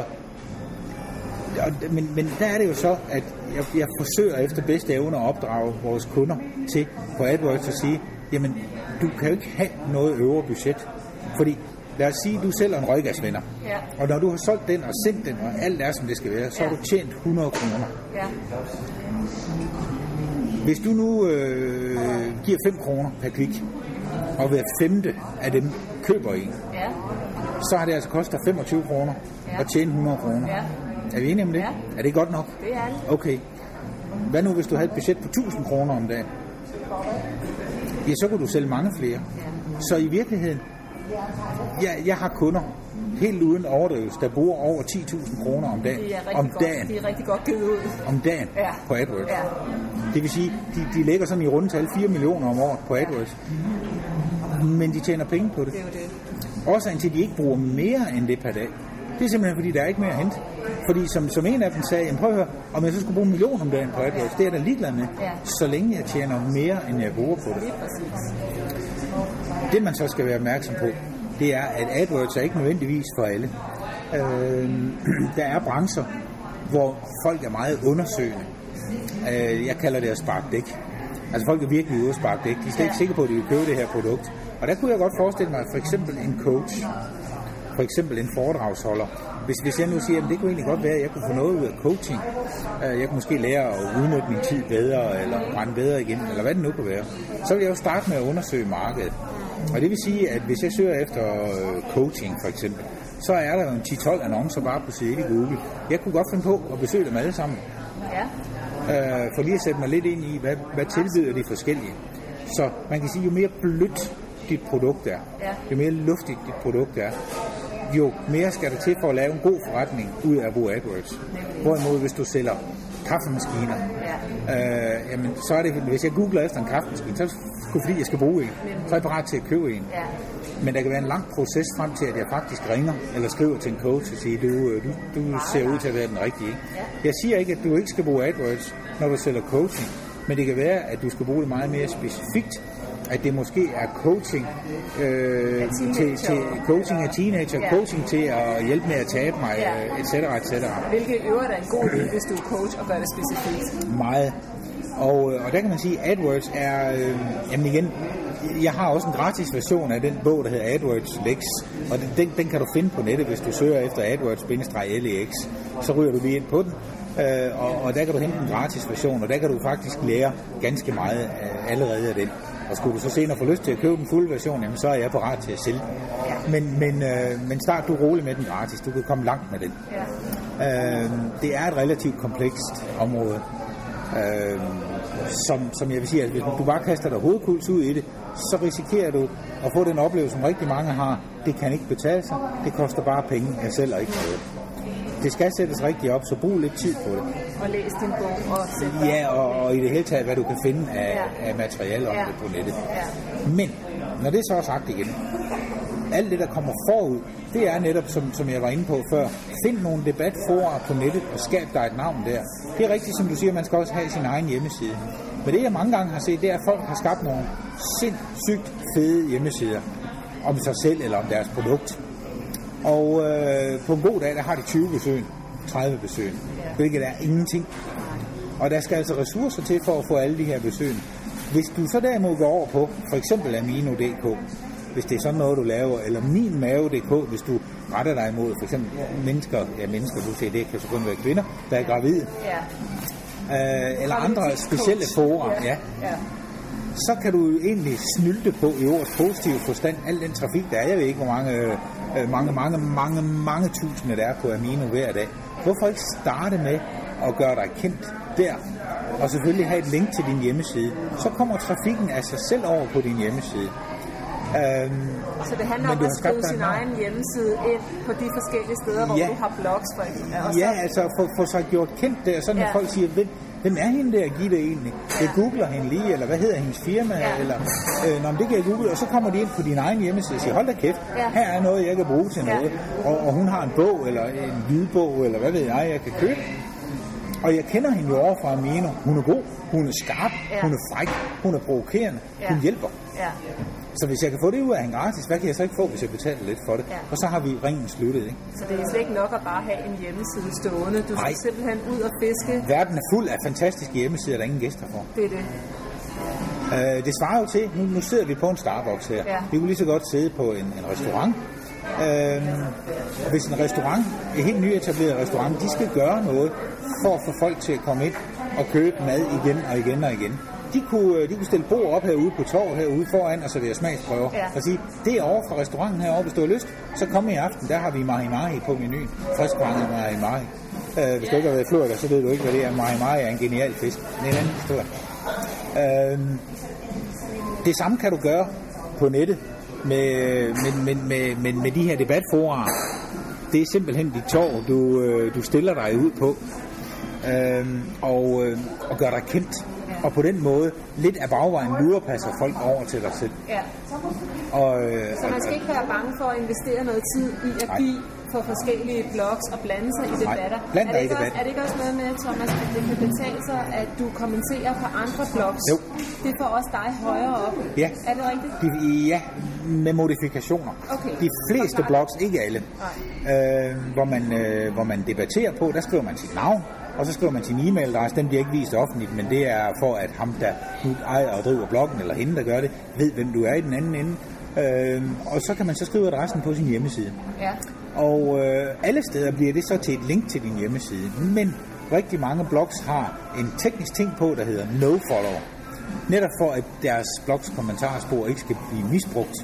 men, men der er det jo så, at jeg, jeg forsøger efter bedste evne at opdrage vores kunder til på AdWords at sige, jamen, du kan jo ikke have noget øvre budget. Fordi, lad os sige, du sælger en røggasvenner. Ja. Og når du har solgt den og sendt den, og alt er, som det skal være, så ja. har du tjent hundrede kroner. Ja. Hvis du nu øh, giver fem kroner per klik, og hver femte af dem køber en, ja. så har det altså kostet femogtyve kroner ja. at tjene hundrede kroner. Ja. Er vi enige om det? Ja. Er det godt nok? Det er det. Okay. Hvad nu, hvis du havde et budget på tusind kroner om dagen? Ja, så kunne du sælge mange flere. Ja. Så i virkeligheden, jeg, jeg har kunder, helt uden overdrivelse, der bruger over ti tusind kroner om dagen. Det er om godt, dagen. det er rigtig godt givet ud. Om dagen ja. på AdWords. Ja. Det vil sige, de, de lægger sådan i rundetal fire millioner om året på AdWords. Ja. Men de tjener penge på det. Det er jo det. Årsagen til, at de ikke bruger mere end det per dag, det er simpelthen, fordi der er ikke mere at hente. Fordi som, som en af dem sagde, prøv at høre, om jeg så skulle bruge en million om dagen på AdWords, det er jeg da ligeglad med, ja. så længe jeg tjener mere, end jeg bruger på det. Det man så skal være opmærksom på, det er, at AdWords er ikke nødvendigvis for alle. Øh, der er brancher, hvor folk er meget undersøgende. Øh, jeg kalder det at sparke dæk. Altså folk er virkelig ude at sparke dæk. De er slet ikke sikre på, at de vil købe det her produkt. Og der kunne jeg godt forestille mig, for eksempel en coach, for eksempel en foredragsholder. Hvis, hvis jeg nu siger, at det kunne egentlig godt være, at jeg kunne få noget ud af coaching. Jeg kunne måske lære at udnytte min tid bedre, eller brænde bedre igen, eller hvad det nu kunne være. Så vil jeg jo starte med at undersøge markedet. Og det vil sige, at hvis jeg søger efter coaching for eksempel, så er der jo en ti tolv annoncer bare på side i Google. Jeg kunne godt finde på at besøge dem alle sammen. Ja. Øh, for lige at sætte mig lidt ind i, hvad, hvad tilbyder de forskellige. Så man kan sige, jo mere blødt dit produkt er, ja. jo mere luftigt dit produkt er, jo mere skal der til for at lave en god forretning ud af at bruge AdWords. Hvorimod, hvis du sælger kaffemaskiner, ja. øh, jamen, så er det, hvis jeg googler efter en kaffemaskine, så er det fordi, jeg skal bruge en. Så er jeg parat til at købe en. Ja. Men der kan være en lang proces frem til, at jeg faktisk ringer eller skriver til en coach og siger, du, du, du ser ud til at være den rigtige. Ja. Jeg siger ikke, at du ikke skal bruge AdWords, når du sælger coaching, men det kan være, at du skal bruge det meget mere specifikt, at det måske er coaching øh, til, til coaching af teenager, ja. coaching til at hjælpe med at tabe mig, ja. et cetera, et cetera. Hvilket øvrigt er en god idé, hvis du er coach og gør det specifikt. Meget. Og, og der kan man sige, at AdWords er, øh, jamen igen, jeg har også en gratis version af den bog, der hedder AdWords Lex, og den, den kan du finde på nettet, hvis du søger efter AdWords-lex, så ryger du lige ind på den. Øh, og, og der kan du hente en gratis version, og der kan du faktisk lære ganske meget øh, allerede af den. Og skulle du så senere få lyst til at købe den fulde version, jamen, så er jeg parat til at sælge den. Men, men, øh, men start du roligt med den gratis, du kan komme langt med den. Ja. Øh, det er et relativt komplekst område, øh, som, som jeg vil sige, at hvis du bare kaster dig hovedkuls ud i det, så risikerer du at få den oplevelse, som rigtig mange har. Det kan ikke betale sig, det koster bare penge, jeg sælger ikke noget. Det skal sættes rigtigt op, så brug lidt tid på det. Og læs din bog og sæt dig. Ja, og, og i det hele taget, hvad du kan finde af, ja. af materiale om ja. det på nettet. Ja. Men, når det så er sagt igen, alt det, der kommer forud, det er netop, som, som jeg var inde på før, find nogle debatforer på nettet og skab dig et navn der. Det er rigtigt, som du siger, man skal også have sin egen hjemmeside. Men det, jeg mange gange har set, det er, at folk har skabt nogle sindssygt fede hjemmesider om sig selv eller om deres produkt. Og øh, på en god dag, der har de tyve besøg, tredive besøg, hvilket er ingenting. Og der skal altså ressourcer til for at få alle de her besøg. Hvis du så derimod går over på, for eksempel Amino punktum d k, hvis det er sådan noget, du laver, eller min mave punktum d k, hvis du retter dig imod for eksempel mennesker, ja mennesker, du ser, det kan så kun være kvinder, der er gravide, ja. øh, eller andre specielle forer, ja. Ja. så kan du jo egentlig snylte på i ordets positive forstand al den trafik, der er. Jeg ved ikke, hvor mange, øh, mange, mange, mange, mange tusinde der er på Amino hver dag. Hvorfor ikke starte med at gøre dig kendt der, og selvfølgelig have et link til din hjemmeside? Så kommer trafikken af sig selv over på din hjemmeside. Øhm, så det handler om at skrive sin egen hjemmeside ind på de forskellige steder, hvor ja. du har blogs for eksempel. Ja, altså få for sig gjort kendt der, sådan at ja. folk siger, hvem, hvem er hende der, Gitte egentlig? Jeg googler hende lige, eller hvad hedder hendes firma? Ja. Eller, øh, nå, det kan jeg google, og så kommer de ind på din egen hjemmeside og siger, hold da kæft, ja. her er noget, jeg kan bruge til noget. Ja. Og, og hun har en bog, eller en lydbog, eller hvad ved jeg, jeg kan købe. Og jeg kender hende jo over fra Amino. Hun er god, hun er skarp, ja. hun er fræk, hun er provokerende, ja. hun hjælper. Ja. Så hvis jeg kan få det ud af hende gratis, hvad kan jeg så ikke få, hvis jeg betaler lidt for det? Ja. Og så har vi ringen sluttet, ikke? Så det er slet ikke nok at bare have en hjemmeside stående. Du skal Ej. simpelthen ud og fiske. Verden er fuld af fantastiske hjemmesider, der ingen gæster får. Det er det. Øh, det svarer jo til, nu, nu sidder vi på en Starbucks her. Ja. Vi kunne lige så godt sidde på en, en restaurant. Øh, hvis en restaurant, en helt nyetableret restaurant, de skal gøre noget for at få folk til at komme ind og købe mad igen og igen og igen. De kunne, de kunne stille bord op herude på torvet herude foran og servere smagsprøver. Ja. Og sige, det er over fra restauranten herovre, hvis du har lyst. Så kom i aften, der har vi mahi mahi på menuen. Friskvandet mahi mahi. Uh, hvis du ikke har været i Florida, så ved du ikke, hvad det er. Mahi mahi er en genial fisk. Det er en anden historie. Uh, det samme kan du gøre på nettet med, med, med, med, med, med de her debatforer. Det er simpelthen de torv, du, du stiller dig ud på. Uh, og, og gør dig kendt. Og på den måde, lidt af bagvejen lurepasser folk over til dig selv. Ja. Og, øh, så man skal ikke være bange for at investere noget tid i at nej. give på forskellige blogs og blande sig i debatter. Nej, er, det ikke i også, er det ikke også noget med, Thomas, at det kan betale sig, at du kommenterer på andre blogs? Jo. Det får også dig højere op. Ja. Er det rigtigt? De, ja, med modifikationer. Okay. De fleste blogs, ikke alle, øh, hvor, man, øh, hvor man debatterer på, der skriver man sit navn. Og så skriver man sin e-mailadresse, den bliver ikke vist offentligt, men det er for, at ham, der nu ejer og driver bloggen, eller hende, der gør det, ved, hvem du er i den anden ende. Øh, og så kan man så skrive adressen på sin hjemmeside. Ja. Og øh, alle steder bliver det så til et link til din hjemmeside. Men rigtig mange blogs har en teknisk ting på, der hedder nofollow. Netop for, at deres blogs kommentarspor ikke skal blive misbrugt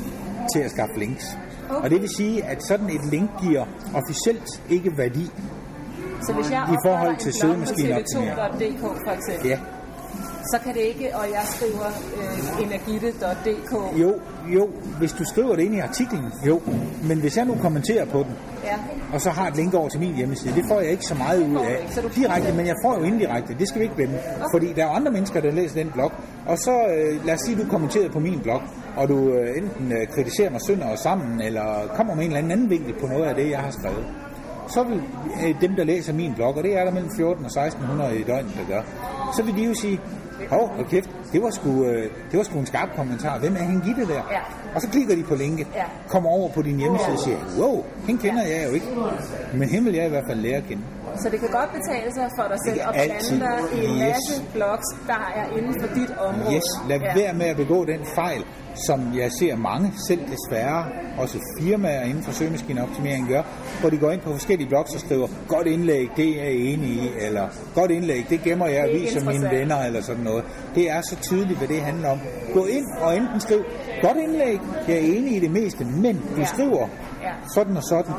til at skaffe links. Okay. Og det vil sige, at sådan et link giver officielt ikke værdi. Så hvis jeg i forhold til søgemaskiner T V to punktum d k for eksempel, ja. så kan det ikke, og jeg skriver øh, energitte punktum d k. Jo, jo, hvis du skriver det ind i artiklen, jo. Men hvis jeg nu kommenterer på den, ja. og så har et link over til min hjemmeside, det får jeg ikke så meget ud af direkte, men jeg får jo indirekte. Det skal vi ikke glemme, okay. fordi der er andre mennesker, der læser den blog. Og så øh, lad os sige, at du kommenterede på min blog, og du øh, enten øh, kritiserer mig sønder og sammen, eller kommer med en eller anden vinkel på noget af det, jeg har skrevet. Så vil dem, der læser min blog, og det er der mellem fjorten og seksten hundrede i døgnet, der gør, så vil de jo sige, hov, og kæft, det var, sgu, det var sgu en skarp kommentar. Hvem er hende Gitte der? Ja. Og så klikker de på linket, ja. kommer over på din hjemmeside og siger, wow, hende kender jeg jo ikke. Men hende vil jeg i hvert fald lære at kende. Så det kan godt betale sig for dig selv at blande dig i en masse yes. blogs, der er inden for dit område. Yes, lad ja. være med at begå den fejl, som jeg ser mange, selv desværre, også firmaer inden for søgemaskineoptimering gør, hvor de går ind på forskellige blogs og skriver, godt indlæg, det er jeg enig i, eller godt indlæg, det gemmer jeg og viser mine venner, eller sådan noget. Det er så tydeligt, hvad det handler om. Gå ind og enten skriv, godt indlæg, jeg er enig i det meste, men du skriver sådan og sådan.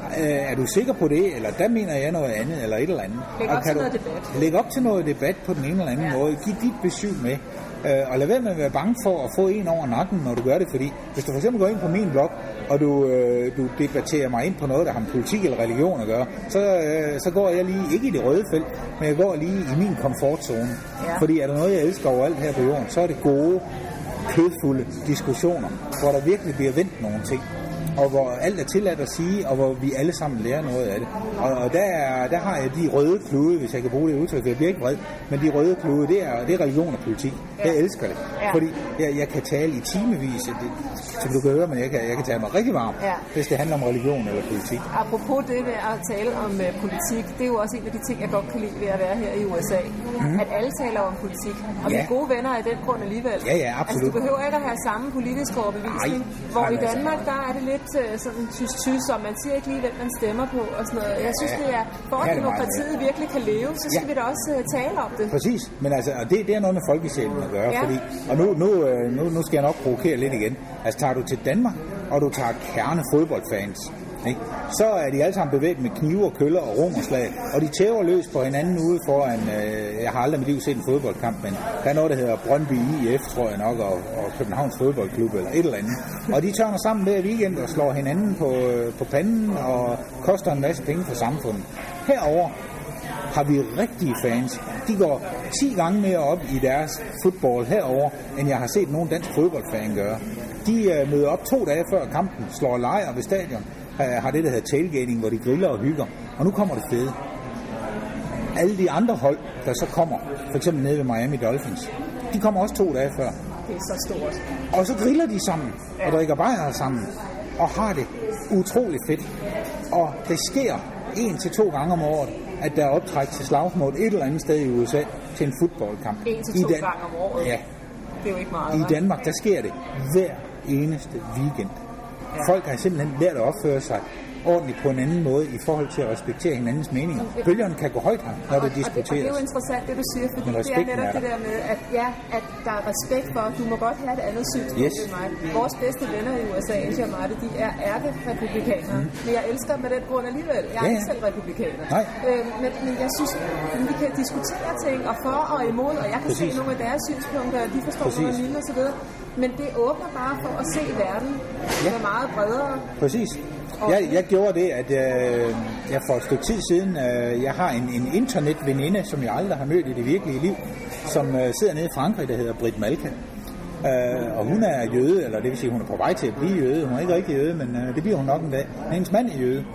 Er du sikker på det, eller der mener jeg noget andet, eller et eller andet. Læg op til noget debat. Læg op til noget debat på den ene eller anden ja. måde. Giv dit besøg med. Uh, og lad være med at være bange for at få en over nakken, når du gør det, fordi hvis du for eksempel går ind på min blog, og du, uh, du debatterer mig ind på noget, der har med politik eller religion at gøre, så, uh, så går jeg lige, ikke i det røde felt, men jeg går lige i min komfortzone. Ja. Fordi er der noget, jeg elsker overalt her på jorden, så er det gode, kødfulde diskussioner, hvor der virkelig bliver vendt nogle ting. Og hvor alt er tilladt at sige, og hvor vi alle sammen lærer noget af det. Og, og der, er, der har jeg de røde klude, hvis jeg kan bruge det udtryk, jeg bliver ikke vred, men de røde klude, det er, det er religion og politik. Ja. Jeg elsker det, ja. fordi jeg, jeg kan tale i timevis, det, som du kan høre, men jeg kan, jeg kan tale mig rigtig varmt, ja. hvis det handler om religion eller politik. Apropos det med at tale om uh, politik, det er jo også en af de ting, jeg godt kan lide ved at være her i U S A. Mm-hmm. At alle taler om politik, og ja. vi er gode venner af den grund alligevel. Ja, ja, absolut. Altså, du behøver ikke at have samme politiske overbevisning, Ej, hvor i Danmark, der er det lidt lidt øh, sådan tysk-tysk, og man siger ikke lige, hvem man stemmer på og sådan noget. Jeg synes, ja. det er, for at demokratiet virkelig kan leve, så skal ja. vi da også øh, tale om det. Præcis, men altså, og det, det er noget med folkesjælen at gøre, ja. fordi, og nu, nu, nu, nu skal jeg nok provokere lidt igen. Altså, tager du til Danmark, og du tager kerne fodboldfans, ikke? Så er de alle sammen bevæget med knive og køller og romerslag, og de tæver løs på hinanden ude foran, øh, jeg har aldrig i mit liv set en fodboldkamp, men der er noget, der hedder Brøndby I F, tror jeg nok, og, og Københavns Fodboldklub eller et eller andet. Og de tørner sammen hver weekend og slår hinanden på, på panden og koster en masse penge for samfundet. Herover har vi rigtige fans. De går ti gange mere op i deres fodbold herover, end jeg har set nogen dansk fodboldfan gøre. De øh, møder op to dage før kampen, slår lejr ved stadion, har det, der hedder tailgating, hvor de griller og hygger. Og nu kommer det fede. Alle de andre hold, der så kommer, for eksempel nede ved Miami Dolphins, de kommer også to dage før. Det er så stort. Og så griller de sammen, og drikker bajer sammen, og har det utroligt fedt. Og det sker en til to gange om året, at der er optræk til slagsmål et eller andet sted i U S A til en fodboldkamp. En til to Dan- gange om året? Ja. Det er jo ikke meget. I Danmark, der sker det hver eneste weekend. Ja. Folk har simpelthen lært at opføre sig ordentligt på en anden måde i forhold til at respektere hinandens meninger. Bølgerne kan gå højt her, når det diskuteres. Og det, og det er jo interessant, det du siger, fordi det er netop er det der med, at, ja, at der er respekt for, at du må godt have et andet synspunkt yes. end mig. Vores bedste venner i U S A, Angie og Marte, de er ærke-republikanere, mm. men jeg elsker dem med den grund alligevel. Jeg er ja, ja. ikke selv republikaner. Øh, men, men jeg synes, at vi kan diskutere ting og for og imod, og jeg kan Præcis. se nogle af deres synspunkter, og de forstår Præcis. noget lignende osv. Men det åbner bare for at se verden ja. meget bredere. Præcis. Jeg, jeg gjorde det, at øh, jeg for et stykke tid siden, øh, jeg har en, en internetveninde, som jeg aldrig har mødt i det virkelige liv, som øh, sidder nede i Frankrig, der hedder Britt Malka. Øh, og hun er jøde, eller det vil sige, hun er på vej til at blive jøde. Hun er ikke rigtig jøde, men øh, det bliver hun nok en dag. Men hendes mand er jøde.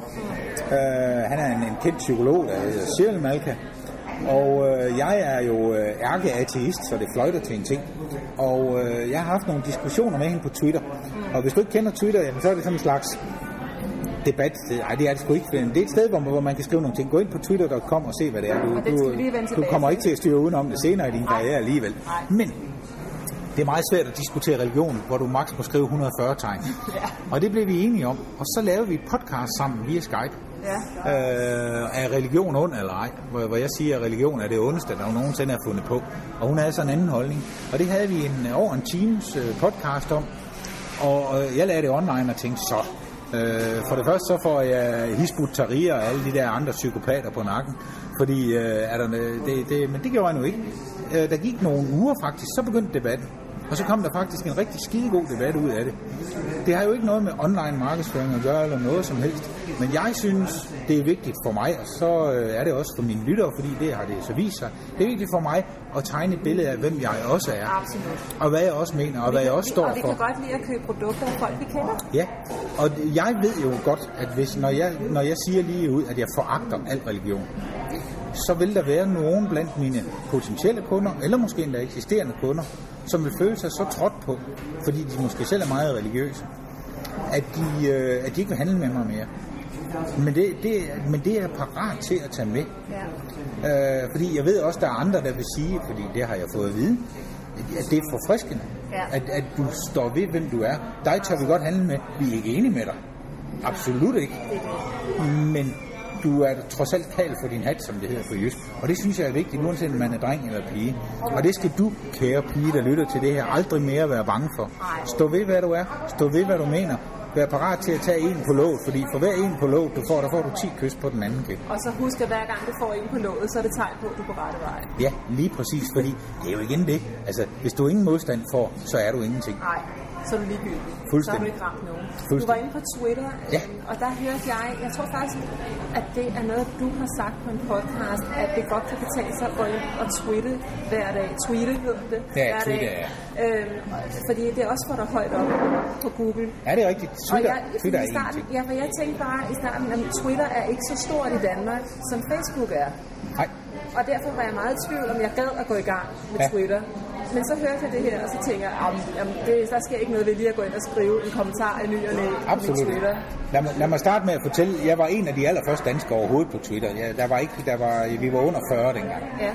Øh, han er en, en kendt psykolog, der hedder Cyril Malka. Og øh, jeg er jo øh, ærke-ateist, så det fløjter til en ting. Og øh, jeg har haft nogle diskussioner med hende på Twitter. Og hvis du ikke kender Twitter, jamen, så er det sådan en slags debatsted. Nej, det er det sgu ikke. Det er et sted, hvor, hvor man kan skrive nogle ting. Gå ind på twitter punktum com og se, hvad det er. Du, du, du kommer ikke til at styre udenom det senere i din karriere alligevel. Men det er meget svært at diskutere religion, hvor du maks må skrive et hundrede og fyrre tegn. Ja. Og det blev vi enige om. Og så lavede vi et podcast sammen via Skype. Ja. Øh, er religion ond eller ej? Hvor, hvor jeg siger, at religion er det ondeste, der nogensinde er fundet på. Og hun havde sådan en anden holdning. Og det havde vi en, over en times podcast om. Og, og jeg lavede det online og tænkte, så øh, for det første så får jeg Hizb ut-Tahrir og alle de der andre psykopater på nakken. Fordi, øh, er der, det, det, men det gjorde jeg nu ikke. Øh, der gik nogle uger faktisk, så begyndte debatten. Og så kom der faktisk en rigtig skidegod debat ud af det. Det har jo ikke noget med online markedsføring at gøre eller noget som helst. Men jeg synes, det er vigtigt for mig, og så er det også for mine lyttere, fordi det har det så vist sig. Det er vigtigt for mig at tegne et billede af, hvem jeg også er. Absolut. Og hvad jeg også mener, og hvad jeg også står for. Og vi kan godt lide at købe produkter af folk, vi kender. Ja, og jeg ved jo godt, at hvis, når, jeg, når jeg siger lige ud, at jeg foragter al religion, så vil der være nogen blandt mine potentielle kunder, eller måske endda eksisterende kunder, som vil føle sig så trådt på, fordi de måske selv er meget religiøse, at de, øh, at de ikke vil handle med mig mere. Men det, det, men det er jeg parat til at tage med. Ja. Øh, fordi jeg ved også, der er andre, der vil sige, fordi det har jeg fået at vide, at det er forfriskende, ja. at, at du står ved, hvem du er. Dig tør vi godt handle med. Vi er ikke enige med dig. Absolut ikke. Men du er trods alt kald for din hat, som det hedder på jysk. Og det synes jeg er vigtigt, uanset om man er dreng eller pige. Og det skal du, kære pige, der lytter til det her, aldrig mere være bange for. Stå ved, hvad du er. Stå ved, hvad du mener. Vær parat til at tage en på låget, fordi for hver en på låget, du får, der får du ti kys på den anden kæld. Og så husk, at hver gang du får en på låget, så er det tegn på, at du er på rette vej. Ja, lige præcis, fordi det er jo igen det. Altså, hvis du ingen modstand får, så er du ingenting. Nej. Så er du ligegyldig. Så har du ikke ramt nogen. Du var inde på Twitter, ja. og der hørte jeg, jeg tror faktisk, at det er noget, du har sagt på en podcast, at det godt kan betale sig at gå ind og tweete hver dag. Tweete hedder det. Ja, Twitter, ja. Øhm, fordi det er også for dig højt op på Google. Ja, det er rigtigt. Twitter, jeg, Twitter er starten, ja, for jeg tænkte bare i starten, at Twitter er ikke så stort i Danmark, som Facebook er. Nej. Og derfor var jeg meget i tvivl, om jeg gad at gå i gang med ja. Twitter. Men så hørte jeg det her, og så tænker jeg, at det, der sker ikke noget ved lige at gå ind og skrive en kommentar i ny og næ på Twitter. Lad mig, lad mig starte med at fortælle, jeg var en af de allerførste danskere overhovedet på Twitter. Jeg, der var ikke, der var, vi var under fyrre dengang. Ja.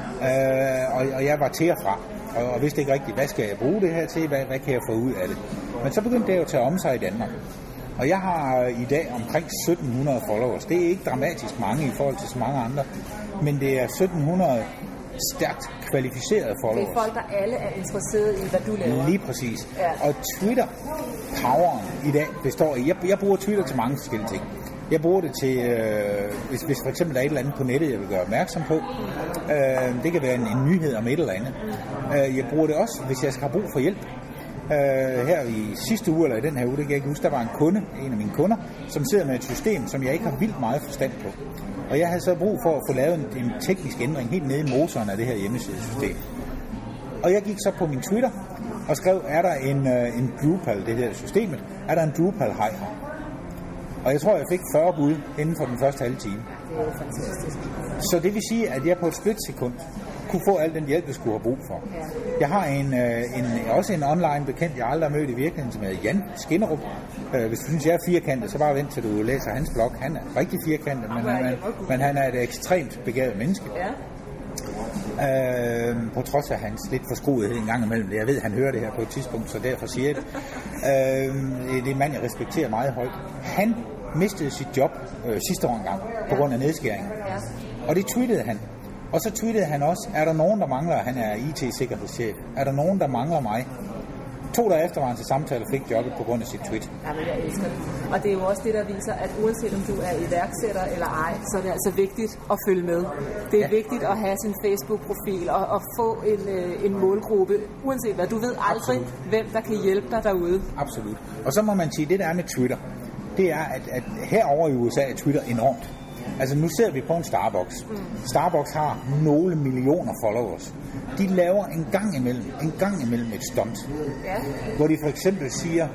Øh, og, og jeg var til og fra, og, og vidste ikke rigtigt, hvad skal jeg bruge det her til, hvad, hvad kan jeg få ud af det. Men så begyndte det jo at tage om sig i Danmark. Og jeg har i dag omkring sytten hundrede followers. Det er ikke dramatisk mange i forhold til så mange andre, men det er sytten hundrede stærkt kvalificerede followers. Det er folk, der alle er interesserede i, hvad du laver. Lige præcis. Ja. Og Twitter-poweren i dag består i, jeg, jeg bruger Twitter til mange forskellige ting. Jeg bruger det til, øh, hvis, hvis for eksempel der er et eller andet på nettet, jeg vil gøre opmærksom på. Øh, det kan være en, en nyhed om et eller andet. Øh, jeg bruger det også, hvis jeg skal have brug for hjælp. Uh, her i sidste uge, eller i den her uge, det kan jeg ikke huske, der var en kunde, en af mine kunder, som sidder med et system, som jeg ikke har vildt meget forstand på. Og jeg havde så brug for at få lavet en, en teknisk ændring helt nede i motoren af det her hjemmesidesystem. Og jeg gik så på min Twitter og skrev, er der en, uh, en Drupal, det her systemet, er der en Drupal hej her? Og jeg tror, jeg fik fyrre bud inden for den første halve time. Det er jo fantastisk. Så det vil sige, at jeg på et splitsekund kunne få al den hjælp, jeg skulle have brug for. Ja. Jeg har en, en, også en online bekendt, jeg aldrig har mødt i virkeligheden, som hedder Jan Skinnerup. Hvis du synes, jeg er firkantet, så bare vent til du læser hans blog. Han er rigtig firkantet, men, han, men han er et ekstremt begavet menneske. Ja. Øh, på trods af hans lidt forskruethed en gang imellem. Jeg ved, han hører det her på et tidspunkt, så derfor siger jeg det. Øh, det er en mand, jeg respekterer meget højt. Han mistede sit job øh, sidste år engang på grund af nedskæringen. Ja. Og det tweetede han. Og så tweetede han også, er der nogen, der mangler, han er I T-sikkerhedschef, er der nogen, der mangler mig? To dage efter var han til samtale og fik jobbet på grund af sit tweet. Jamen, jeg elsker det. Og det er jo også det, der viser, at uanset om du er iværksætter eller ej, så er det altså vigtigt at følge med. Det er ja. vigtigt at have sin Facebook-profil og, og få en, øh, en målgruppe, uanset hvad. Du ved aldrig, Absolut. hvem der kan hjælpe dig derude. Absolut. Og så må man sige, det der er med Twitter, det er, at, at herovre i U S A er Twitter enormt. Altså nu ser vi på en Starbucks. Mm. Starbucks har nogle millioner followers. De laver en gang imellem, en gang imellem et stunt. Ja. Hvor de for eksempel siger,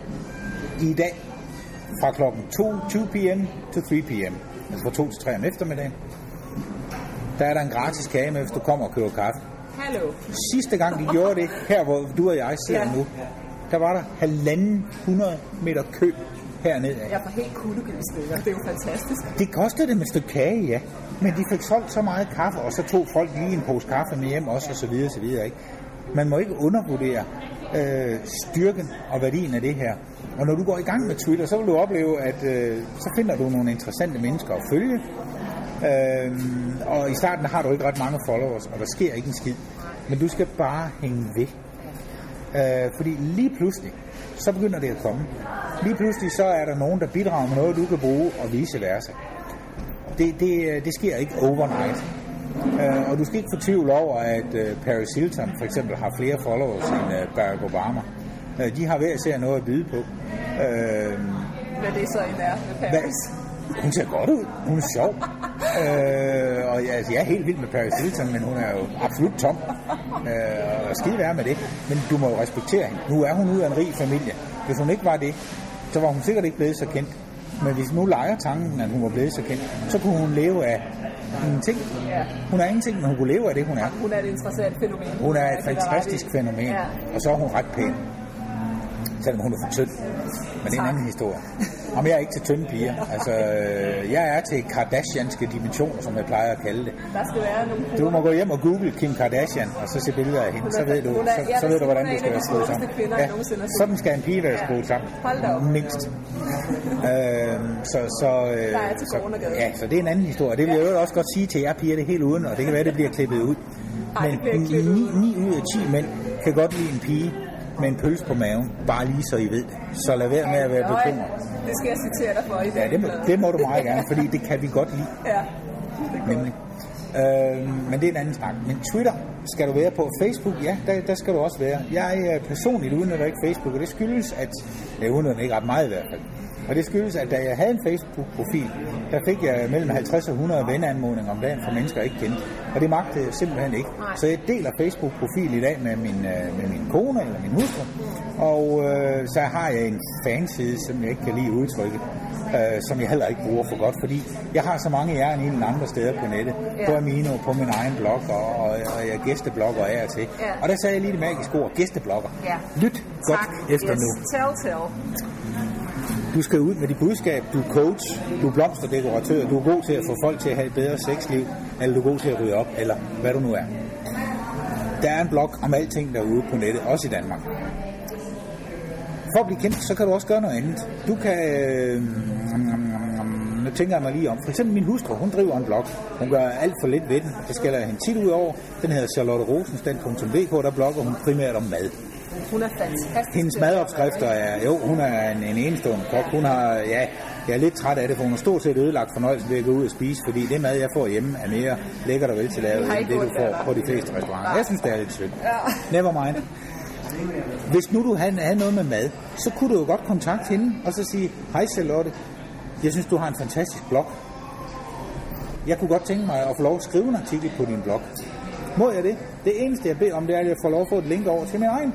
i dag fra klokken to p m til tre p m, altså fra to til tre om eftermiddagen, der er der en gratis kage med, hvis du kommer og køber kaffe. Hallo. Sidste gang de gjorde det, her hvor du og jeg sidder ja. nu, der var der halvanden hundrede meter kø hernede af. Jeg får helt kuldegysninger. Det er jo fantastisk. Det kostede dem et stykke kage, ja. Men de fik solgt så meget kaffe, og så tog folk lige en pose kaffe med hjem også, og så videre, så videre, ikke? Man må ikke undervurdere øh, styrken og værdien af det her. Og når du går i gang med Twitter, så vil du opleve, at øh, så finder du nogle interessante mennesker at følge. Øh, og i starten har du ikke ret mange followers, og der sker ikke en skid. Men du skal bare hænge ved. Øh, fordi lige pludselig, så begynder det at komme. Lige pludselig så er der nogen, der bidrager med noget, du kan bruge, og vice versa. Det, det, det sker ikke overnight. Uh, og du skal ikke få tvivl over, at uh, Paris Hilton for eksempel har flere followers end uh, Barack Obama. Uh, de har hver især noget at byde på. Uh, Hvad det så en er med Paris? Hvad? Hun ser godt ud. Hun er sjov. uh, og altså, jeg er helt vild med Paris Hilton, men hun er jo absolut tom. Uh, og skide være med det. Men du må jo respektere hende. Nu er hun ude af en rig familie. Hvis hun ikke var det, så var hun sikkert ikke blevet så kendt. Men hvis nu leger tanken, at hun var blevet så kendt, så kunne hun leve af ingenting. Ja. Hun er ingenting, men hun kunne leve af det, hun er. Hun er et interessant fænomen. Hun er et fantastisk fænomen, ja. Og så er hun ret pæn. Selvom hun er for tynd. Men det er en anden historie. Om jeg er ikke til tynde piger. Altså, jeg er til kardashianske dimensioner, som jeg plejer at kalde det. Der skal være nogle... Du må gå hjem og google Kim Kardashian, og så se billeder af hende. Så ved du, så, så ved du hvordan det skal være skruet sammen. Ja, sådan skal en pige være skruet sammen. Hold da op. Mindst. øhm, så, så, øh, der er til så, ja, så det er en anden historie. Det vil jeg jo også godt sige til jer piger, det helt uden, og det kan være, det bliver klippet ud. Men ni ud af ti mænd kan godt lide en pige med en pølse på maven, bare lige så I ved det. Så lad være med at være bekymret. Det skal jeg citere dig for i dag. Ja, det må, det må du meget gerne, fordi det kan vi godt lide. Ja, det Nemlig. Øh, men det er en anden snak. Men Twitter skal du være på. Facebook, ja, der, der skal du også være. Jeg er personligt udnytter ikke Facebook, og det skyldes, at jeg udnytter ikke ret meget i hvert fald. Og det skyldes, at da jeg havde en Facebook-profil, der fik jeg mellem halvtreds og hundrede venneanmodninger om dagen fra mennesker, jeg ikke kendte. Og det magtede jeg simpelthen ikke. Så jeg deler Facebook-profil i dag med min, med min kone eller min hustru. Og øh, så har jeg en fanside, som jeg ikke kan lide udtrykket, øh, som jeg heller ikke bruger for godt, fordi jeg har så mange jern i en andre steder på nettet. Ja. På Amino, på min egen blog, og, og, og jeg gæsteblogger af og til. Ja. Og der sagde jeg lige det magiske ord, gæsteblogger. Ja. Lyt godt tak. Efter yes. nu. Tell, tell. Du skal ud med dit budskab, du er coach, du er blomsterdekoratør, du er god til at få folk til at have et bedre sexliv, eller du er god til at rydde op, eller hvad du nu er. Der er en blog om alting derude på nettet, også i Danmark. For at blive kendt, så kan du også gøre noget andet. Du kan... Øh, nu tænker jeg mig lige om. For eksempel min hustru, hun driver en blog. Hun gør alt for lidt ved den. Det skal der hende tit ud over. Den hedder charlotte rosenstand punktum d k, der blogger hun primært om mad. Hun er fantastisk. Hendes madopskrifter er... Jo, hun er en, en enestående kok. Hun har... Ja, jeg er lidt træt af det, for hun har stort set ødelagt fornøjelsen ved at gå ud og spise, fordi det mad, jeg får hjemme, er mere lækkert og vel til lavet, end det, du får på de fleste restauranter. Jeg synes, det er lidt synd. Never mind. Hvis nu du havde, havde noget med mad, så kunne du jo godt kontakte hende og så sige, hej Charlotte, jeg synes, du har en fantastisk blog. Jeg kunne godt tænke mig at få lov at skrive en artikel på din blog. Må jeg det? Det eneste, jeg beder om, det er, at jeg får lov at få et link over til min egen.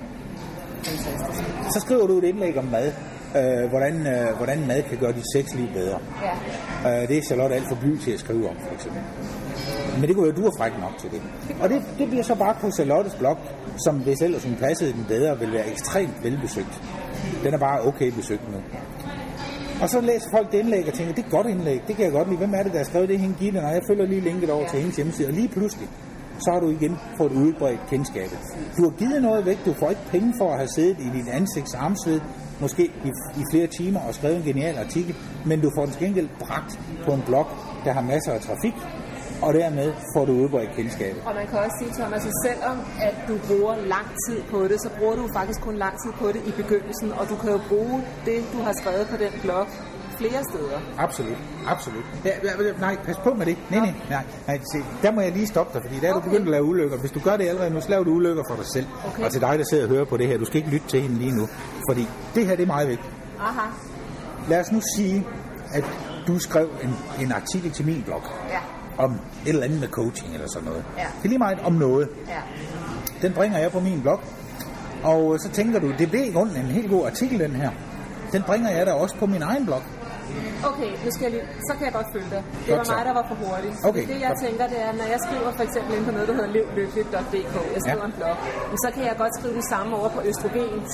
Så skriver du et indlæg om mad. Øh, hvordan, øh, hvordan mad kan gøre dit sexliv bedre. Ja. Øh, det er Charlotte alt for by til at skrive om, for eksempel. Men det kunne jo, du er fræk nok til det. Og det, det bliver så bare på Charlottes blog, som hvis ellers hun passede den bedre, vil være ekstremt velbesøgt. Den er bare okay besøgt nu. Og så læser folk det indlæg og tænker, det er et godt indlæg, det kan jeg godt lide. Hvem er det, der har skrevet det? Hende Gitte, og jeg følger lige linket over ja. til hendes hjemmeside. Og lige pludselig, så har du igen fået udbredt kendskabet. Du har givet noget væk, du får ikke penge for at have siddet i dit ansigts armsved, måske i, i flere timer og skrevet en genial artikel, men du får den gengæld bragt på en blog, der har masser af trafik, og dermed får du udbredt kendskabet. Og man kan også sige, Thomas, at selvom at du bruger lang tid på det, så bruger du faktisk kun lang tid på det i begyndelsen, og du kan jo bruge det, du har skrevet på den blog, flere steder. Absolut, absolut. Ja, nej, pas på med det. Nej, nej, nej, nej se, der må jeg lige stoppe dig, fordi der er okay. Du begyndt at lave ulykker. Hvis du gør det allerede nu, så laver du ulykker for dig selv. Okay. Og til dig, der sidder og hører på det her. Du skal ikke lytte til hende lige nu, fordi det her, det er meget vigtigt. Aha. Lad os nu sige, at du skrev en, en artikel til min blog. Ja. Om et eller andet med coaching eller sådan noget. Ja. Det er lige meget om noget. Ja. Den bringer jeg på min blog. Og så tænker du, det bliver i grunden en helt god artikel, den her. Den bringer jeg da også på min egen blog. Okay, nu skal jeg lige, så kan jeg godt følge dig. Det godt, var mig, der var for hurtig. Så okay, det, jeg godt. tænker, det er, når jeg skriver for eksempel ind på noget, der hedder lev lykkeligt punktum d k, jeg skriver ja. en blog, så kan jeg godt skrive det samme over på østrogens.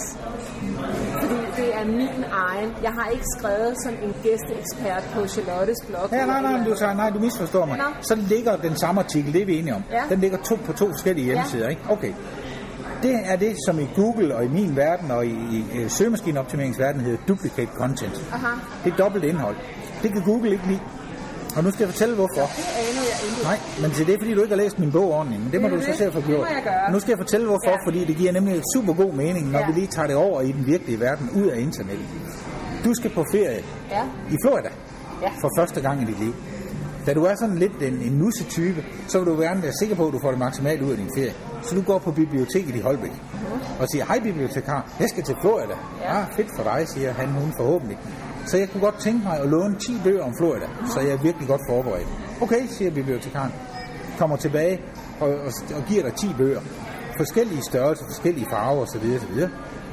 Fordi det er min egen. Jeg har ikke skrevet som en gæsteekspert på Charlottes blog. Ja, nej, nej, du, nej, du misforstår mig. Så ligger den samme artikel, det er vi enige om. Ja. Den ligger to på to forskellige hjemmesider, ja. ikke? Okay. Det er det, som i Google og i min verden og i, i, i søgemaskineoptimeringsverden hedder duplicate content. Aha. Det er dobbelt indhold. Det kan Google ikke lide. Og nu skal jeg fortælle, hvorfor. Ja, det aner jeg ikke. Nej, men det er, fordi du ikke har læst min bog ordentligt. Men det må det du så se at få gjort. Nu skal jeg fortælle, hvorfor. Ja. Fordi det giver nemlig super god mening, når ja. vi lige tager det over i den virkelige verden, ud af internettet. Du skal på ferie ja. i Florida ja. for første gang i dit liv. Da du er sådan lidt en, en nussetype, så vil du gerne være sikker på, at du får det maksimalt ud af din ferie. Så du går på biblioteket i Holbæk mm. og siger, hej bibliotekar, jeg skal til Florida. Ja, ah, fedt for dig, siger han, hun forhåbentlig. Så jeg kunne godt tænke mig at låne ti bøger om Florida, mm. så jeg er virkelig godt forberedt. Okay, siger bibliotekaren. Kommer tilbage og, og, og giver dig ti bøger. Forskellige størrelser, forskellige farver osv. osv.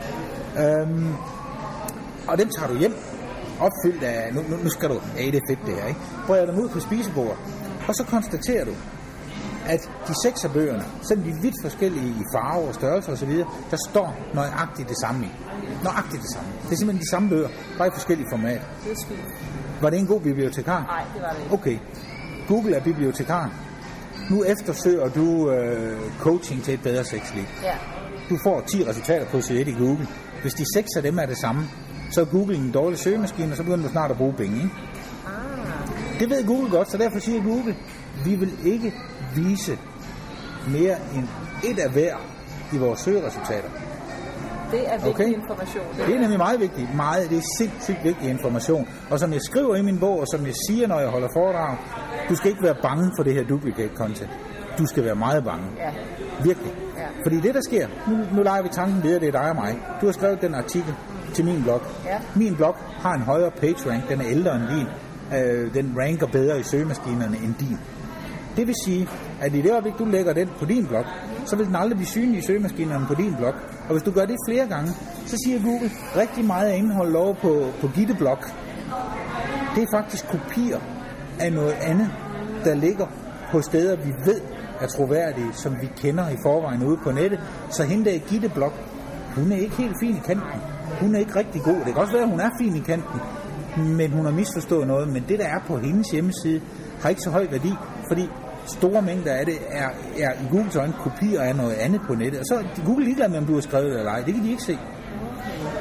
Øhm, og dem tager du hjem. Opfyldt af, nu, nu skal du, ja det er fedt det her, ikke? Breder dem ud på spisebordet, og så konstaterer du, at de seks af bøgerne, selvom de er vidt forskellige i farver og størrelser osv., der står nøjagtigt det samme i. Nøjagtigt det samme. Det er simpelthen de samme bøger, bare i forskellige format. Det er skidt. Var det en god bibliotekar? Nej, det var det ikke. Okay. Google er bibliotekaren. Nu eftersøger du øh, coaching til et bedre sexliv. Ja. Du får ti resultater på side et i Google. Hvis de seks af dem er det samme, så er Google en dårlig søgemaskine, og så begynder du snart at bruge penge. Ikke? Ah. Det ved Google godt, så derfor siger Google, vi vil ikke vise mere end et af hver i vores søgeresultater. Det er vigtig okay? information. Det, det er nemlig meget vigtigt. Meget, det er sindssygt vigtig information. Og som jeg skriver i min bog, og som jeg siger, når jeg holder foredrag, du skal ikke være bange for det her duplicate content. Du skal være meget bange. Ja. Virkelig. Ja. Fordi det, der sker, nu, nu leger vi tanken videre, det er dig og mig. Du har skrevet den artikel til min blog. Ja. Min blog har en højere page rank, den er ældre end din. Øh, den ranker bedre i søgemaskinerne end din. Det vil sige, at i det øjeblik, du lægger den på din blog, så vil den aldrig blive synlig i søgemaskinerne på din blog. Og hvis du gør det flere gange, så siger Google rigtig meget af indholdet over på, på Gitteblog. Det er faktisk kopier af noget andet, der ligger på steder, vi ved er troværdige, som vi kender i forvejen ude på nettet. Så hende der i Gitteblog, hun er ikke helt fin i kanten. Hun er ikke rigtig god. Det kan også være, at hun er fin i kanten, men hun har misforstået noget. Men det, der er på hendes hjemmeside, har ikke så høj værdi, fordi store mængder af det er, er i Googles øjne kopier af noget andet på nettet. Og så er Google ligeglad med, om du har skrevet det eller ej. Det kan de ikke se.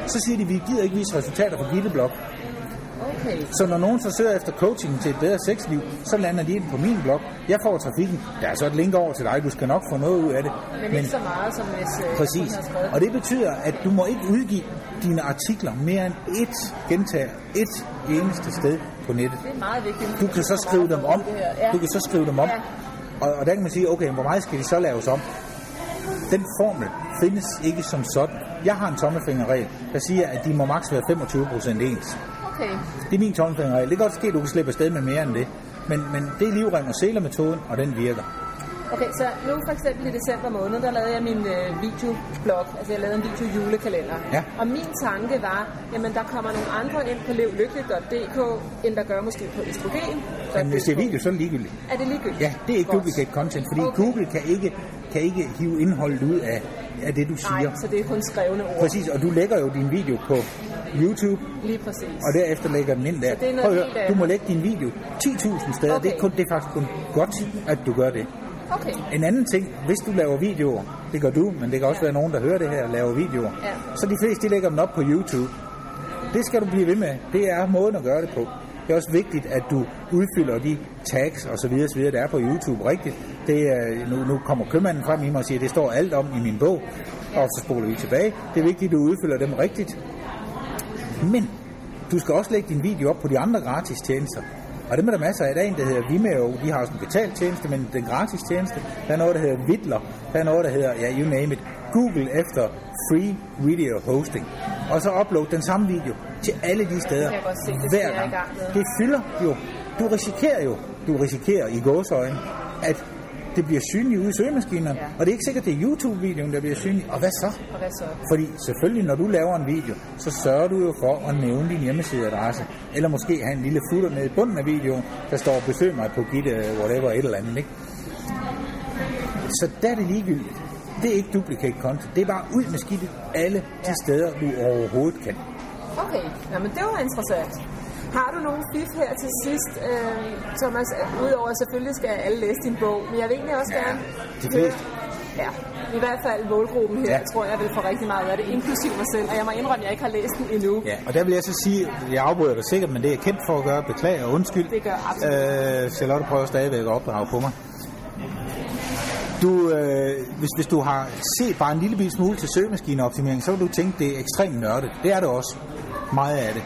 så siger de, vi gider ikke vise resultater på Gitteblog. Okay. Så når nogen så søger efter coaching til et bedre sexliv, så lander de ind på min blog. Jeg får trafikken. Der er så et link over til dig. Du skal nok få noget ud af det. Men, Men ikke så meget, som hvis uh, præcis. Har skrevet. Og det betyder, at du må ikke udgive dine artikler mere end ét gentager, ét eneste sted på nettet. Det er meget vigtigt. Du kan så skrive dem om. Ja. Du kan så skrive dem om. Ja. Og, og der kan man sige, okay, hvor meget skal de så laves om? Den formel findes ikke som sådan. Jeg har en tommelfingerregel, der siger, at de må maks være femogtyve procent ens. Okay. Det er min tommelfingerregel. Det kan godt ske, at du kan slippe afsted med mere end det. Men, men det er livrem og seler-metoden, og den virker. Okay, så nu for eksempel i december måned, der lavede jeg min øh, videoblog, altså jeg lavede en video-julekalender. Ja. Og min tanke var, jamen der kommer nogle andre ind på levlykkelig punktum d k, end der gør måske på østrogen. Men hvis det er video, så er det ligegyldigt. Er det ligegyldigt? Ja, det er ikke duplicate content, fordi okay. Google kan ikke, kan ikke hive indholdet ud af, af det, du siger. Nej, så det er kun skrevne ord. Præcis, og du lægger jo din video på YouTube. Lige præcis. Og derefter lægger den ind der. Prøv at høre, du må lægge din video ti tusind steder. Okay. Det, er kun, det er faktisk kun godt, at du gør det. Okay. En anden ting, hvis du laver videoer, det gør du, men det kan også ja. være nogen, der hører det her og laver videoer, ja. så de fleste, de lægger dem op på YouTube. Det skal du blive ved med. Det er måden at gøre det på. Det er også vigtigt, at du udfylder de tags og så videre, så videre, der er på YouTube rigtigt. Det er, nu, nu kommer købmanden frem i mig og siger, at det står alt om i min bog, ja. og så spoler vi tilbage. Det er vigtigt, at du udfylder dem rigtigt. Men du skal også lægge din video op på de andre gratis tjenester. Og dem er der masser af. Der er en, der hedder Vimeo. De har også en betalt tjeneste, men den gratis tjeneste. Der er noget, der hedder Vidler. Der er noget, der hedder, ja, you name it. Google efter free video hosting. Og så upload den samme video til alle de steder. Jeg kan godt se, det hver gang. Det fylder jo. Du risikerer jo, du risikerer i gåseøjne, at det bliver synligt ude i søgemaskinerne. Ja. Og det er ikke sikkert, det er YouTube-videoen, der bliver synlig. Og hvad så? Og hvad så? Fordi selvfølgelig, når du laver en video, så sørger du jo for at nævne din hjemmesideadresse. Eller måske have en lille footer nede i bunden af videoen, der står besøg mig på Gitte, whatever, et eller andet, ikke? Så der er det ligegyldigt. Det er ikke duplicate content. Det er bare ud med skidtet alle de steder, du overhovedet kan. Okay, jamen det var interessant. Har du nogle fif her til sidst, øh, Thomas? Udover selvfølgelig skal alle læse din bog, men jeg vil egentlig også ja, gerne... de fleste. Ja, i hvert fald målgruppen her, ja. tror jeg vil få rigtig meget af det, inklusiv mig selv. Og jeg må indrømme, at jeg ikke har læst den endnu. Ja, og der vil jeg så sige, jeg afbryder dig sikkert, men det er jeg kendt for at gøre. Beklager og undskyld. Det gør absolut. Øh, Charlotte prøver stadigvæk at opdrage på mig. Du, øh, hvis, hvis du har set bare en lille smule til søgemaskineoptimering, så vil du tænke, det er ekstremt nørdet. Det er det også. Meget af det.